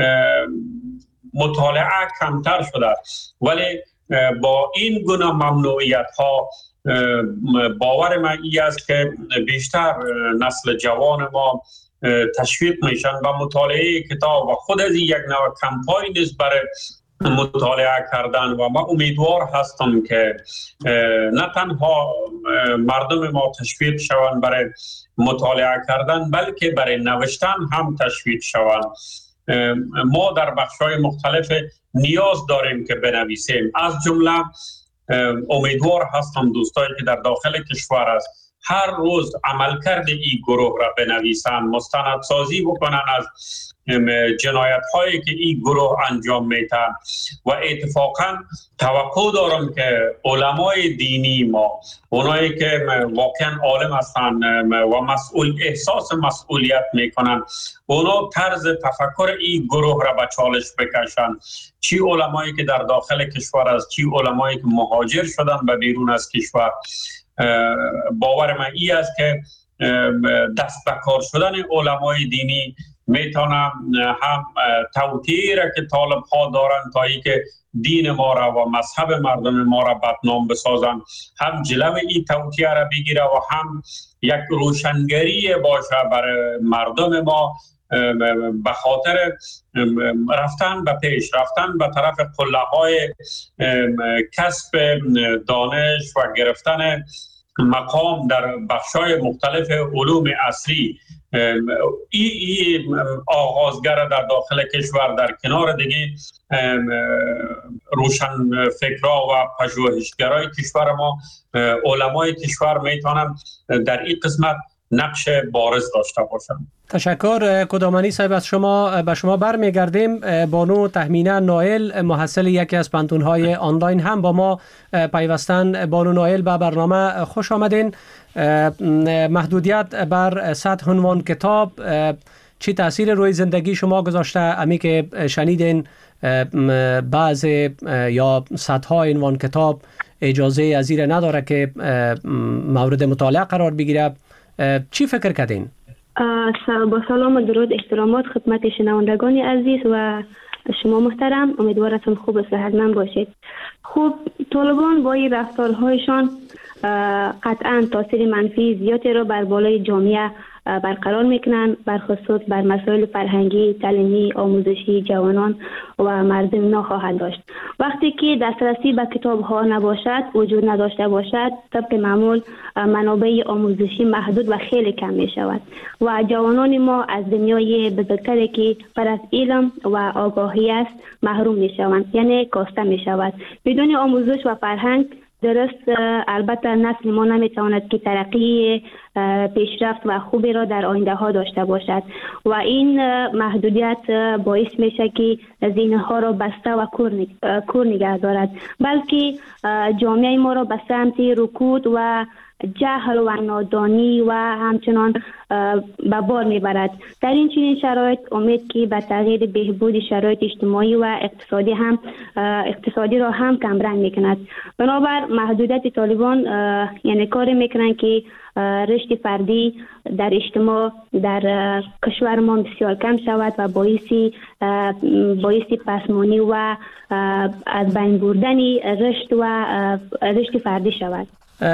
مطالعه کمتر شده، ولی با این گونه ممنوعیت ها باور من این است که بیشتر نسل جوان ما تشویق میشن و مطالعه کتاب و خود از یک نوع کمپاین است برای مطالعه کردن و من امیدوار هستم که نه تنها مردم ما تشویق شوند برای مطالعه کردن بلکه برای نوشتن هم تشویق شوند. ما در بخش‌های مختلف نیاز داریم که بنویسیم. از جمله امیدوار هستم دوستایی که در داخل کشور است هر روز عملکرد این گروه را بنویسن، مستندسازی بکنن از جنایت هایی که این گروه انجام میتن و اتفاقا توقع دارم که علمای دینی ما، اونایی که واقعا عالم هستن و مسئول احساس مسئولیت میکنن، اونا طرز تفکر این گروه را به چالش بکشن. چی علمایی که در داخل کشور است، چی علمایی که مهاجر شدن به بیرون از کشور. باور من این است که دست به کار شدن علمای دینی میتونم هم توطئه‌ای را که طالب ها دارن تا ای که دین ما را و مذهب مردم ما را بدنام بسازن، هم جلو این توطئه را بگیره و هم یک روشنگری باشه برای مردم ما به خاطر رفتن به پیش، رفتن به طرف قله‌های کسب دانش و گرفتن مقام در بخش‌های مختلف علوم عصری، ای, ای آغازگر در داخل کشور در کنار دیگه روشن فکرها و پژوهشگرای کشور ما، علمای کشور میتونن در این قسمت نقش بارز داشته باشن. تشکر کدامانی صاحب. از شما به شما برمیگردیم. بانو تهمینه نایل، محصل یکی از پانتون‌های آنلاین، هم با ما پیوستن. بانو نایل به برنامه خوش آمدین. محدودیت بر صد عنوان کتاب چی تاثیر روی زندگی شما گذاشته؟ امی که شنیدین بعض یا صدها عنوان کتاب اجازه از زیر نداره که مورد مطالعه قرار بگیره، چی فکر کردین؟ با سلام و درود احترامات خدمت شنوندگان عزیز و شما محترم. امیدوارم خوب و صحتمند باشید. خوب، طالبان با این رفتارهایشان قطعا تاثیر منفی زیادی را بر بالای جامعه برقرار میکنن، برخصوص بر مسائل فرهنگی، تعلیمی، آموزشی جوانان و مردم نخواهد داشت. وقتی که دسترسی به کتاب ها نباشد، وجود نداشته باشد، طبق معمول منابع آموزشی محدود و خیلی کم می شود و جوانان ما از دنیای بزرگتری که پر از علم و آگاهی است محروم می شوند، یعنی کاسته می شود. بدون آموزش و فرهنگ درست البته نسل ما نمیتواند که ترقی پیشرفت و خوبی را در آینده ها داشته باشد و این محدودیت باعث میشه که ذهنها را بسته و کور نگه دارد، بلکه جامعه ما را به سمت رکود و جهل و نادانی و همچنان به بار میبرد. در این چنین شرایط امید که به تغییر بهبود شرایط اجتماعی و اقتصادی هم اقتصادی را هم کمرنگ میکند. بنابر محدودیت طالبان یعنی کار میکنند که رشد فردی در اجتماع در کشور ما بسیار کم شود و باعثی باعثی پسمانی و از بین بردن رشد و رشد فردی شود.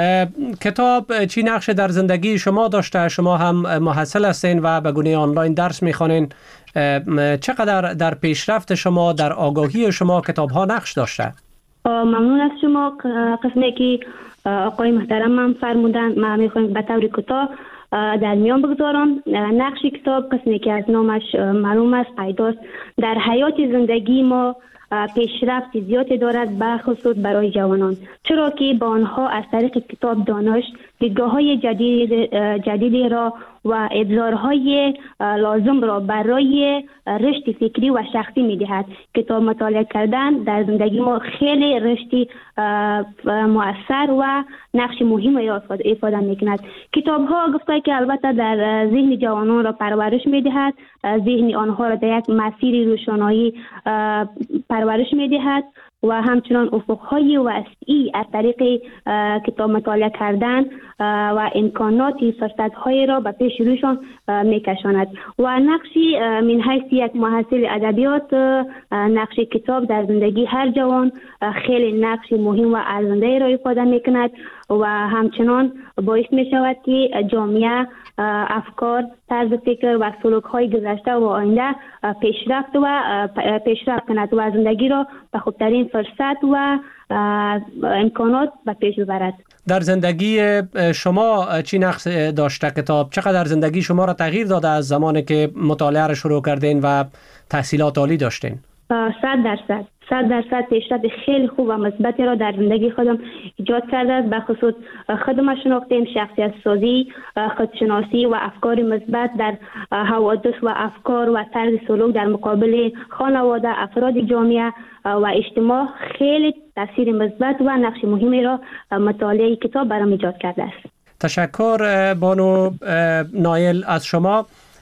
کتاب چی نقش در زندگی شما داشته؟ شما هم محصل هستین و به گونه آنلاین درس میخوانین. چقدر در پیشرفت شما، در آگاهی شما کتاب ها نقش داشته؟ ممنون از شما. قسمی که آقای محترم من فرمودن ما میخوایم به طور کوتاه در میان بگذارم. نقش کتاب قسمی که از نامش معلوم است پیداست در حیات زندگی ما پیشرفت زیادی دارد، به خصوص برای جوانان، چرا که با آنها از طریق کتاب دانش دیدگاه‌های جدید جدیدی را و ابزارهای لازم را برای رشد فکری و شخصی می‌دهد. کتاب مطالعه کردن در زندگی ما خیلی رشدی مؤثر و نقش مهمی را ایفاده می‌کند. کتاب‌ها گفته که البته در ذهن جوانان را پرورش می‌دهد، ذهن آنها را در یک مسیر روشنایی پرورش می‌دهد و همچنان افق‌های وسیعی از طریق کتاب مطالعه کردن و امکانات فرصت‌های را به پیش روشان می‌کشاند و نقشی من حیث یک محصل ادبیات، نقش کتاب در زندگی هر جوان خیلی نقش مهم و ارزنده را ایفاده می‌کند و همچنان باعث می‌شود که جامعه افکار، طرز فکر و سلوک‌های گذشته و آینده پیشرفت و پیشرفت کند و زندگی را به خوبترین فرصت و امکانات به پیش ببرد. در زندگی شما چی نقش داشته کتاب؟ چقدر زندگی شما را تغییر داده از زمانی که مطالعه را شروع کردین و تحصیلات عالی داشتین؟ صد درصد صد درصد پیشرفت خیلی خوب و مثبتی را در زندگی خودم ایجاد کرده است. به خصوص خودم شناختم، شخصیت سازی، خودشناسی و افکار مثبت در حوادث و افکار و طرز سلوک در مقابل خانواده، افراد جامعه و اجتماع خیلی تاثیر مثبت و نقش مهمی را مطالعه کتاب برام ایجاد کرده است. تشکر بانو نایل از شما.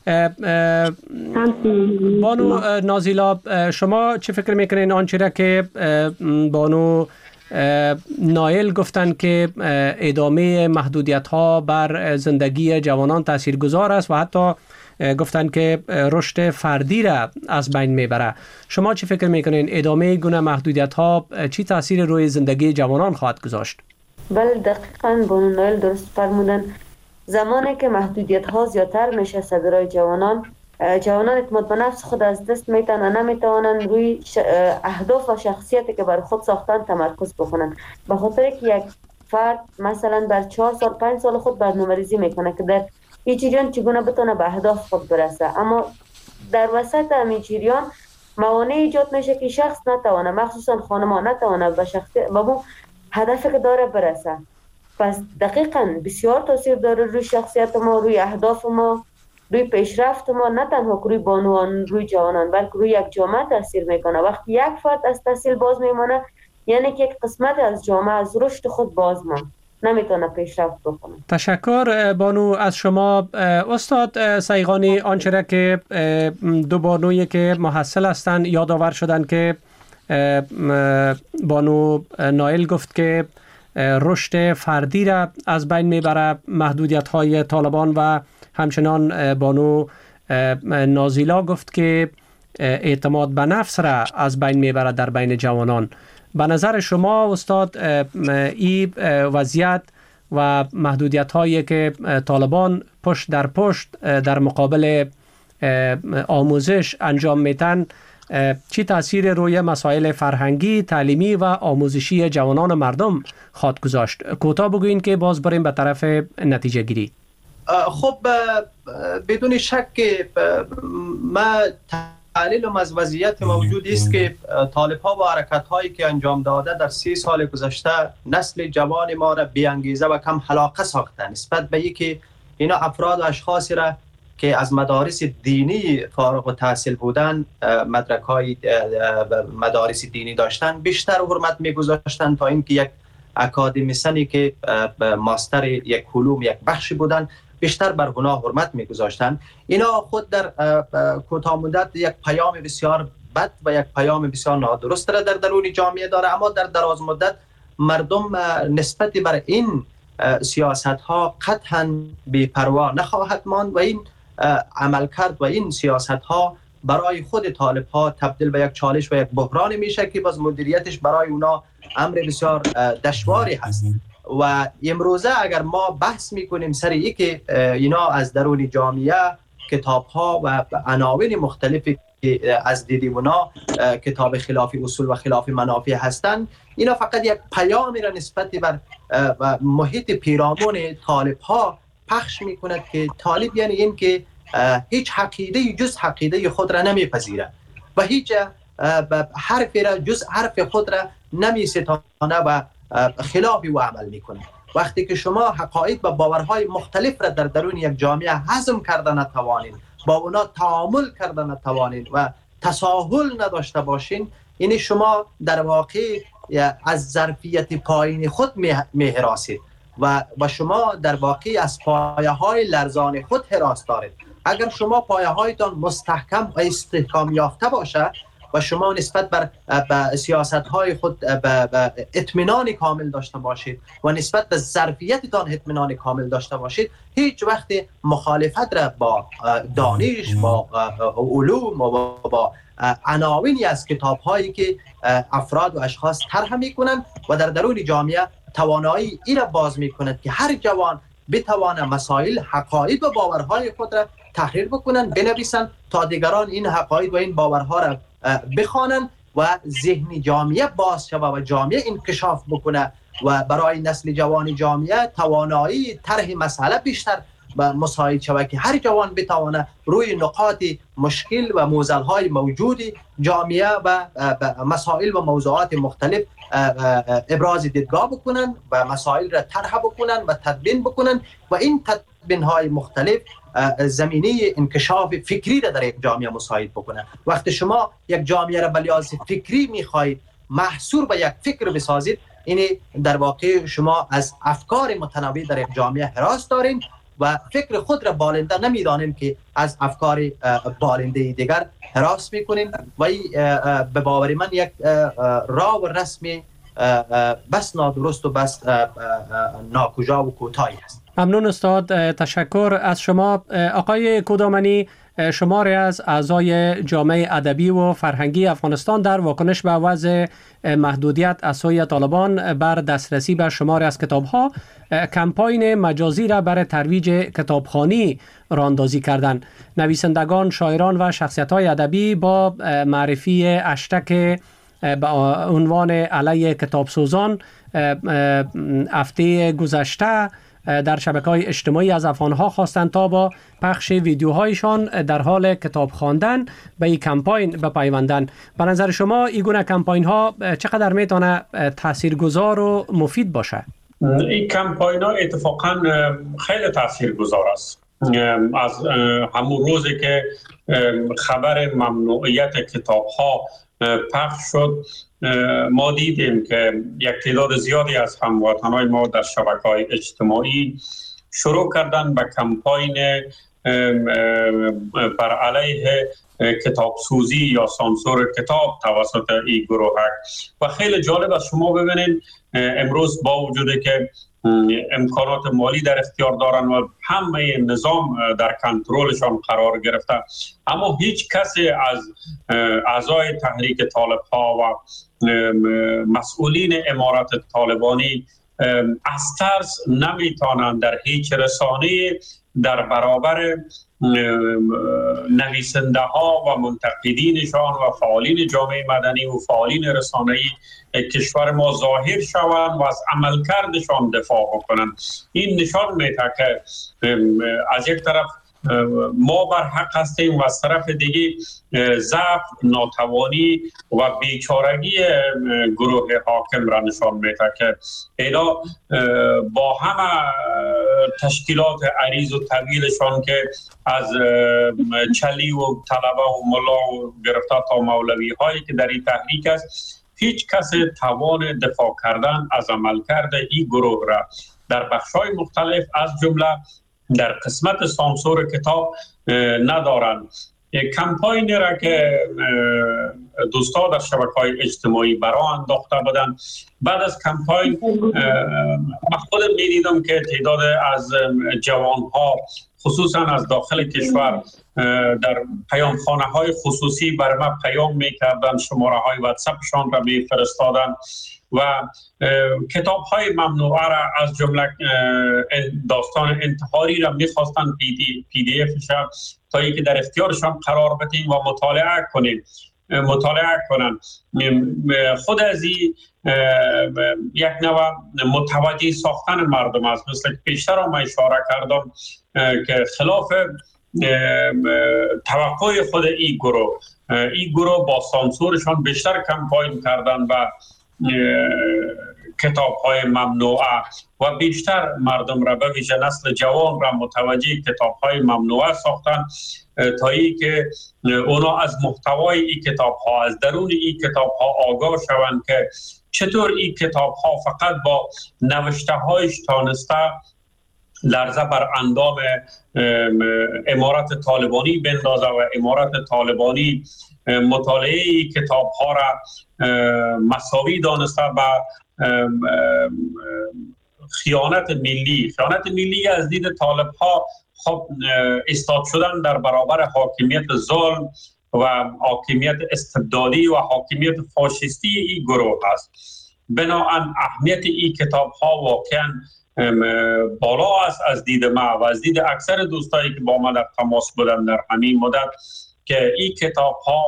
بانو نازیلا، شما چه فکر میکنین آنچه را که بانو نایل گفتن که ادامه محدودیت ها بر زندگی جوانان تاثیرگذار است و حتی گفتن که رشد فردی را از بین میبره، شما چه فکر میکنین ادامه گونه محدودیت ها چی تاثیر روی زندگی جوانان خواهد گذاشت؟ بله دقیقاً بانو نایل درست فرمودن. زمانی که محدودیت ها زیادتر میشه برای جوانان، جوانان اعتماد به نفس خود از دست میتن، نمیتوانن روی اهداف و شخصیتی که بر خود ساختن تمرکز بکنن، به خاطر که یک فرد مثلا بر چهار سال پنج سال خود برنامه‌ریزی میکنه که در این جریان چگونه بتونه به اهداف خود برسه، اما در وسط همین جریان موانع ایجاد میشه که شخص نتوانه، مخصوصا خانمان نتوانه به شخصیت به اون هدفی که داره برسه. پس دقیقاً بسیار تاثیر داره روی شخصیت ما، روی اهداف ما، روی پیشرفت ما، نه تنها روی بانوان، روی جوانان، بلکه روی یک جامعه تاثیر میکنه. وقتی یک فرد از تحصیل باز میمونه یعنی که یک قسمت از جامعه از رشد خود باز ماند، نمیتونه پیشرفت بکنه. تشکر بانو از شما. استاد سیغانی، آنچه را که دو بانویی که محصل هستند یادآور شدن که بانو نایل گفت که رشد فردی را از بین میبره محدودیت های طالبان، و همچنان بانو نازیلا گفت که اعتماد به نفس را از بین میبره در بین جوانان. به نظر شما استاد این وضعیت و محدودیت هایی که طالبان پشت در پشت در مقابل آموزش انجام میتن چی تأثیر روی مسائل فرهنگی، تعلیمی و آموزشی جوانان مردم خواهد گذاشت؟ کوتاه بگوین که باز بریم به طرف نتیجه گیری. خب بدون شک ما تحلیلم از وضعیت موجود است که طالب ها و حرکت هایی که انجام داده در سی سال گذشته نسل جوان ما را بی انگیزه و کم علاقه ساختن نسبت به اینکه اینا افراد و اشخاصی را که از مدارس دینی فارغ التحصیل بودن، مدرک های مدارس دینی داشتن، بیشتر حرمت میگذاشتن تا اینکه یک اکادمیسنی که ماستر یک علوم یک بخشی بودن بیشتر بر اونا حرمت میگذاشتن. اینا خود در کوتاه مدت یک پیام بسیار بد و یک پیام بسیار نادرست را در درون جامعه داره، اما در دراز مدت مردم نسبت بر این سیاست ها قطعا بی‌پروا نخواهد ماند و این عمل کرد و این سیاست ها برای خود طالب ها تبدیل به یک چالش و یک بحران میشه که باز مدیریتش برای اونا امر بسیار دشواری هست. و امروزه اگر ما بحث میکنیم سر ای که اینا از درون جامعه کتاب ها و عناوین مختلفی که از دیدی اونا کتاب خلاف اصول و خلاف منافع هستند، اینا فقط یک پیامی را نسبت بر محیط پیرامون طالب ها پخش میکند که طالب یعنی این که هیچ عقیده جز عقیده خود را نمیپذیره و هیچ حرفی را جز حرف خود را نمیستانه و خلافی و عمل میکنه. وقتی که شما حقایق و باورهای مختلف را در درون یک جامعه هضم کردن نتوانید، با اونا تعامل کردن نتوانید و تساهل نداشته باشین، یعنی شما در واقع از ظرفیت پایین خود میهراسید و و شما در واقع از پایه های لرزان خود هراس دارید. اگر شما پایه هایتان مستحکم و استحکام یافته باشه و شما نسبت بر سیاست های خود اطمینان کامل داشته باشید و نسبت به ظرفیتتان اطمینان کامل داشته باشید، هیچ وقت مخالفت را با دانش، با علوم و با عناوینی از کتاب هایی که افراد و اشخاص طرح میکنند و در درون جامعه توانایی این را باز میکند که هر جوان بتوانه مسائل، حقایق و باورهای خود را تحریر بکنن، بنویسن تا دیگران این حقایق و این باورها را بخوانن و ذهن جامعه باز شود و جامعه انکشاف بکنه و برای نسل جوان جامعه توانایی طرح مسئله بیشتر مساعد شود که هر جوان بتوانه روی نقاط مشکل و معضل‌های موجود جامعه و مسائل و موضوعات مختلف ابراز دیدگاه بکنن و مسائل را طرح بکنن و تدوین بکنن و این تدوین‌های مختلف زمینه انکشاف فکری را در یک جامعه مساعد بکنه. وقتی شما یک جامعه را به لحاظ فکری میخواهید محصور به یک فکر بسازید، این در واقع شما از افکار متنوع در یک جامعه هراس دارین و فکر خود را بالنده نمیدانیم که از افکار بالنده دیگر هراس میکنیم و به باور من یک راه و رسمی بس نادرست و بس ناکجا و کوتاهی است. ممنون استاد، تشکر از شما. آقای کودامنی، شماری از اعضای جامعه ادبی و فرهنگی افغانستان در واکنش به وضع محدودیت از سوی طالبان بر دسترسی به شماری از کتاب‌ها کمپاین مجازی را برای ترویج کتابخوانی راهاندازی کردند. نویسندگان، شاعران و شخصیت‌های ادبی با معرفی هشتگ به عنوان علیه کتابسوزان هفته گذشته در شبکه‌های اجتماعی از افغان‌ها خواستند تا با پخش ویدیوهایشان در حال کتاب خواندن به این کمپاین بپیوندند. به نظر شما این گونه کمپاین‌ها چقدر میتونه تاثیرگذار و مفید باشه؟ این کمپاین‌ها اتفاقاً خیلی تاثیرگذار است. از همون روزی که خبر ممنوعیت کتاب‌ها پخش شد، ما دیدیم که یک تعداد زیادی از هموطنان ما در شبکه‌های اجتماعی شروع کردن به کمپاین بر علیه کتاب سوزی یا سانسور کتاب توسط این گروه و خیلی جالب است شما ببینید امروز با وجودی که امکانات مالی در اختیار دارن و همه نظام در کنترلشان قرار گرفته، اما هیچ کسی از اعضای تحریک طالب ها و مسئولین امارت طالبانی از ترس نمیتونند در هیچ رسانه در برابر نویسنده ها و منتقدینشان و فعالین جامعه مدنی و فعالین رسانه‌ای کشور ما ظاهر شوند و از عملکردشان دفاع بکنند. این نشان میده که از یک طرف ما بر حق هستیم و از طرف دیگه ضعف، ناتوانی و بیچارگی گروه حاکم را نشان میده که اینا با همه تشکیلات عریض و طویلشان که از چلی و طلبه و ملا و گرفته تا مولوی هایی که در این تحریک است، هیچ کس توان دفاع کردن از عملکرد این گروه را در بخش‌های مختلف از جمله در قسمت سانسور کتاب ندارند. کمپاین را که دوستا در شبکه‌های اجتماعی برای انداخته بودند، بعد از کمپاین من خودم می‌دیدم که تعداد از جوان‌ها خصوصا از داخل کشور در پیامخانه‌های خصوصی بر ما پیام می‌کردند، شماره‌های واتساپشان را می‌فرستادند و کتاب‌های ممنوعه را از جمله داستان انتحاری را می‌خواستند پی دی افش تا اینکه در اختیارشان قرار بدیم و مطالعه کنیم مطالعه کنند. خود از این یک نوع متوجه ساختن مردم است، مثل که پیشتر هم اشاره کردم که خلاف توقع خود این گروه این گروه با سانسورشان بیشتر کمپاین کردن و کتاب های ممنوعه و بیشتر مردم را به ویژه نسل جوان را متوجه کتاب های ممنوعه ساختن تا ای که اونا از محتوای این کتاب ها، از درون این کتاب ها آگاه شوند که چطور این کتاب ها فقط با نوشته هایش تانسته لرزه بر اندام امارت طالبانی بندازه و امارت طالبانی مطالعه کتاب ها را مساوی دانسته و خیانت ملی خیانت ملی از دید طالب ها خب استاد شدن در برابر حاکمیت ظلم و حاکمیت استبدادی و حاکمیت فاشیستی این گروه است. بنابراین اهمیت این کتاب ها واقعا بالا است از دید ما و از دید اکثر دوستایی که با ما در تماس بودن در همین مدت که این کتاب ها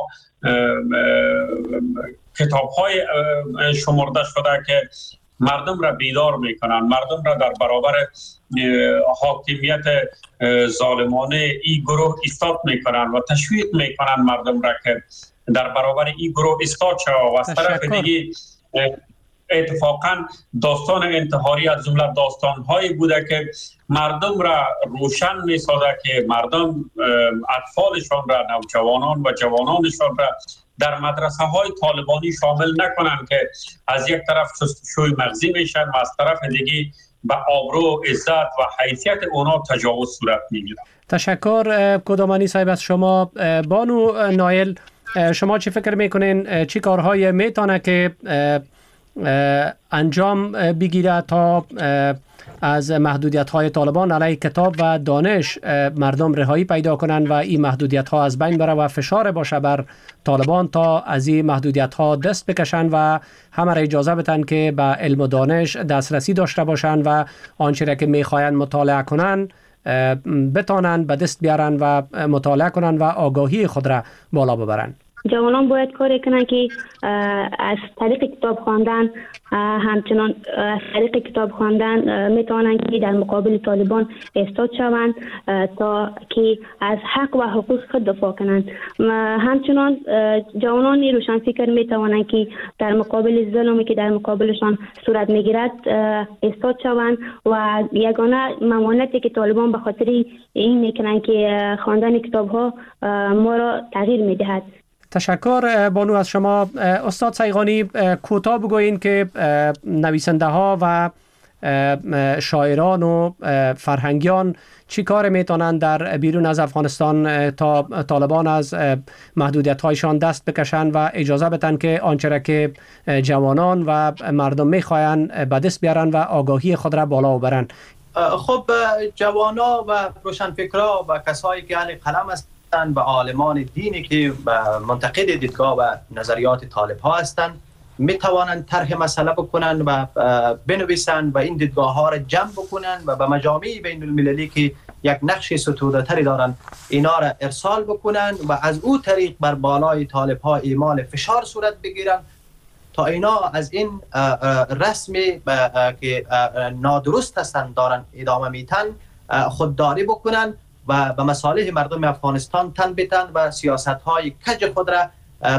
کتاب های شمرده شده که مردم را بیدار میکنن، مردم را در برابر حاکمیت ظالمانه این گروه ایستاد میکنن و تشویق میکنن مردم را که در برابر این گروه ایستاد شود و از طرف دیگه اتفاقا داستان انتحاری از جمله داستان‌هایی بوده که مردم را روشن می‌سازد که مردم اطفالشان را، نوجوانان و جوانانشان را در مدرسه‌های طالبانی شامل نکنند که از یک طرف شستشوی مغزی میشن و از طرف دیگه به آبرو، عزت و حیثیت اونا تجاوز صورت میگیره. تشکر کدامانی صاحب از شما. بانو نایل، شما چی فکر میکنین چی کارهای میتونه که انجام بگیره تا از محدودیت های طالبان علیه کتاب و دانش مردم رهایی پیدا کنند و این محدودیت ها از بین بره و فشار باشه بر طالبان تا از این محدودیت ها دست بکشن و همه را اجازه بدن که به علم و دانش دسترسی داشته باشند و آنچه را که میخواین مطالعه کنند بتانند به دست بیارن و مطالعه کنند و آگاهی خود را بالا ببرند. جوانان باید کاری کنند که از طریق کتاب خواندن، همچنان از طریق کتاب خواندن میتوانند که در مقابل طالبان ایستاد شوند تا که از حق و حقوق خود دفاع کنند. همچنان جوانان روشن فکر میتوانند که در مقابل ظلمی که در مقابلشان صورت میگیرد ایستاد شوند و یگانه ممانعتی که طالبان به خاطر این میکنند که خواندن کتاب ها ما را تغییر میدهد. تشکر بانو از شما. استاد صیغانی، کوتاه بگویین که نویسنده ها و شاعران و فرهنگیان چی کار میتونن در بیرون از افغانستان تا طالبان از محدودیت هایشان دست بکشن و اجازه بدن که آنچه را که جوانان و مردم میخواین به دست بیارن و آگاهی خود را بالا ببرن؟ خب جوانا و روشنفکرا و کسایی که اهل قلم است و عالمان دینی که منتقد دیدگاه و نظریات طالب ها هستند می توانند طرح مسئله بکنند و بنویسند و این دیدگاه ها را جمع بکنند و به مجامع بین المللی که یک نقش ستوده تری دارند اینا را ارسال بکنند و از او طریق بر بالای طالب ها اعمال فشار صورت بگیرند تا اینا از این رسمی که نادرست هستند دارند ادامه میتن خودداری بکنند و به مصالح مردم افغانستان تن بدن و سیاست‌های کج خود را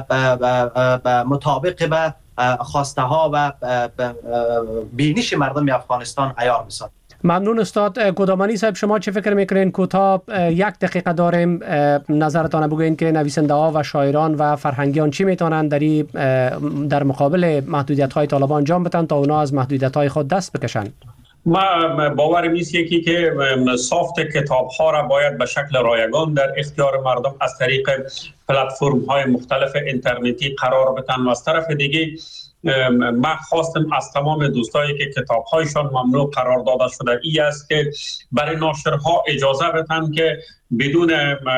مطابق به خواسته ها و بینش مردم افغانستان عیار بسازند. ممنون استاد گودامانی صاحب. شما چه فکر میکنین؟ کوتاه یک دقیقه داریم، نظرتان بگوین که نویسنده ها و شاعران و فرهنگیان چی میتونن در در مقابل محدودیت های طالبان انجام بدن تا اونا از محدودیت های خود دست بکشن؟ ما باورم است یکی که سافت کتاب ها را باید به شکل رایگان در اختیار مردم از طریق پلتفرم های مختلف اینترنتی قرار بدن و از طرف دیگه من خواستم از تمام دوستایی که کتاب هایشان ممنوع قرار داده شده ای است که برای ناشرها اجازه بدن که بدون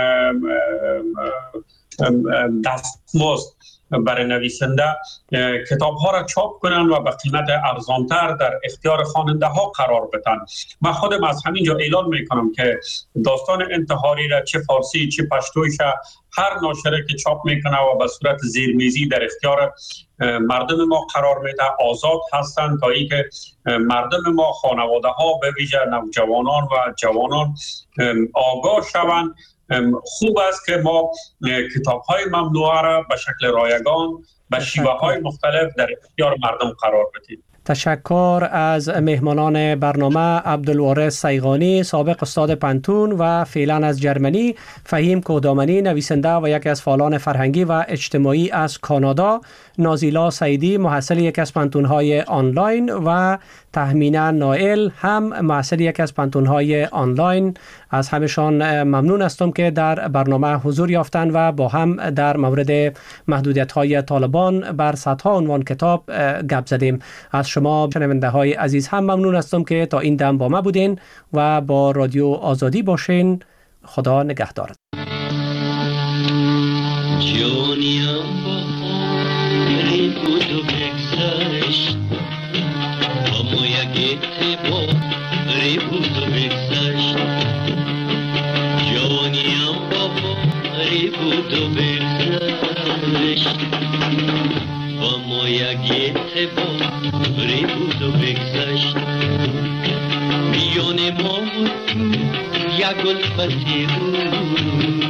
دستمزد برای نویسنده کتاب ها را چاپ کنند و به قیمت ارزانتر در اختیار خواننده ها قرار بدن. من خودم از همینجا اعلان میکنم که داستان انتحاری را چه فارسی چه پشتویش هر ناشره که چاپ میکنه و به صورت زیرمیزی در اختیار مردم ما قرار میده آزاد هستند تا اینکه مردم ما، خانواده ها به ویژه نوجوانان و جوانان آگاه شوند. خوب است که ما کتاب های ممنوعه را به شکل رایگان به شیوه های مختلف در اختیار مردم قرار بدیم. تشکر از مهمانان برنامه عبدالوارث صیغانی، سابق استاد پنتون و فعلا از جرمنی، فهیم گودامانی، نویسنده و یکی از فعالان فرهنگی و اجتماعی از کانادا، نازیلا سعیدی، محصل یکی از پنتون‌های آنلاین و تهمینه نائل، هم محصل یکی از پنتون‌های آنلاین. از همشان ممنون هستم که در برنامه حضور یافتند و با هم در مورد محدودیت‌های طالبان بر صدها عنوان کتاب گپ زدیم. از شما شنونده های عزیز هم ممنون هستم که تا این دم با ما بودین و با رادیو آزادی باشین. خدا نگهدار. اما یک اتفاقی بود و بگذشت میان ما یک الفتی بود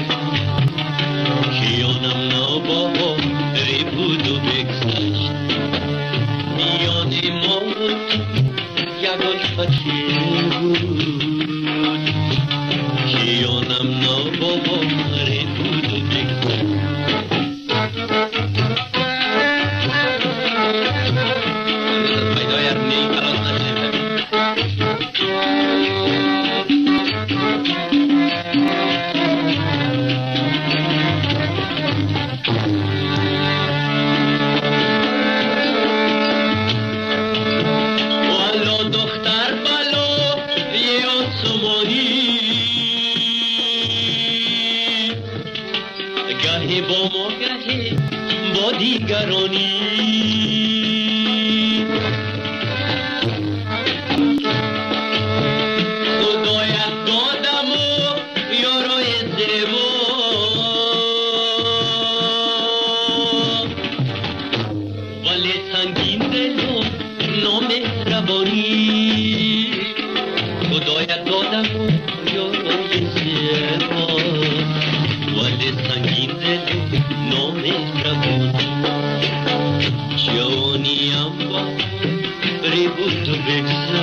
خیانم ناباوری بود و بگذشت میان ما یک الفتی بود خیانم ناباوری بود و بگذشت والا دختر نگرانی خدایت دادم و یارای زیبا ولی سنگین دل و نامهربانی خدایت دادم و یارای زیبا ولی سنگین دل و نامهربانی جوانیم با ریبود و بگذر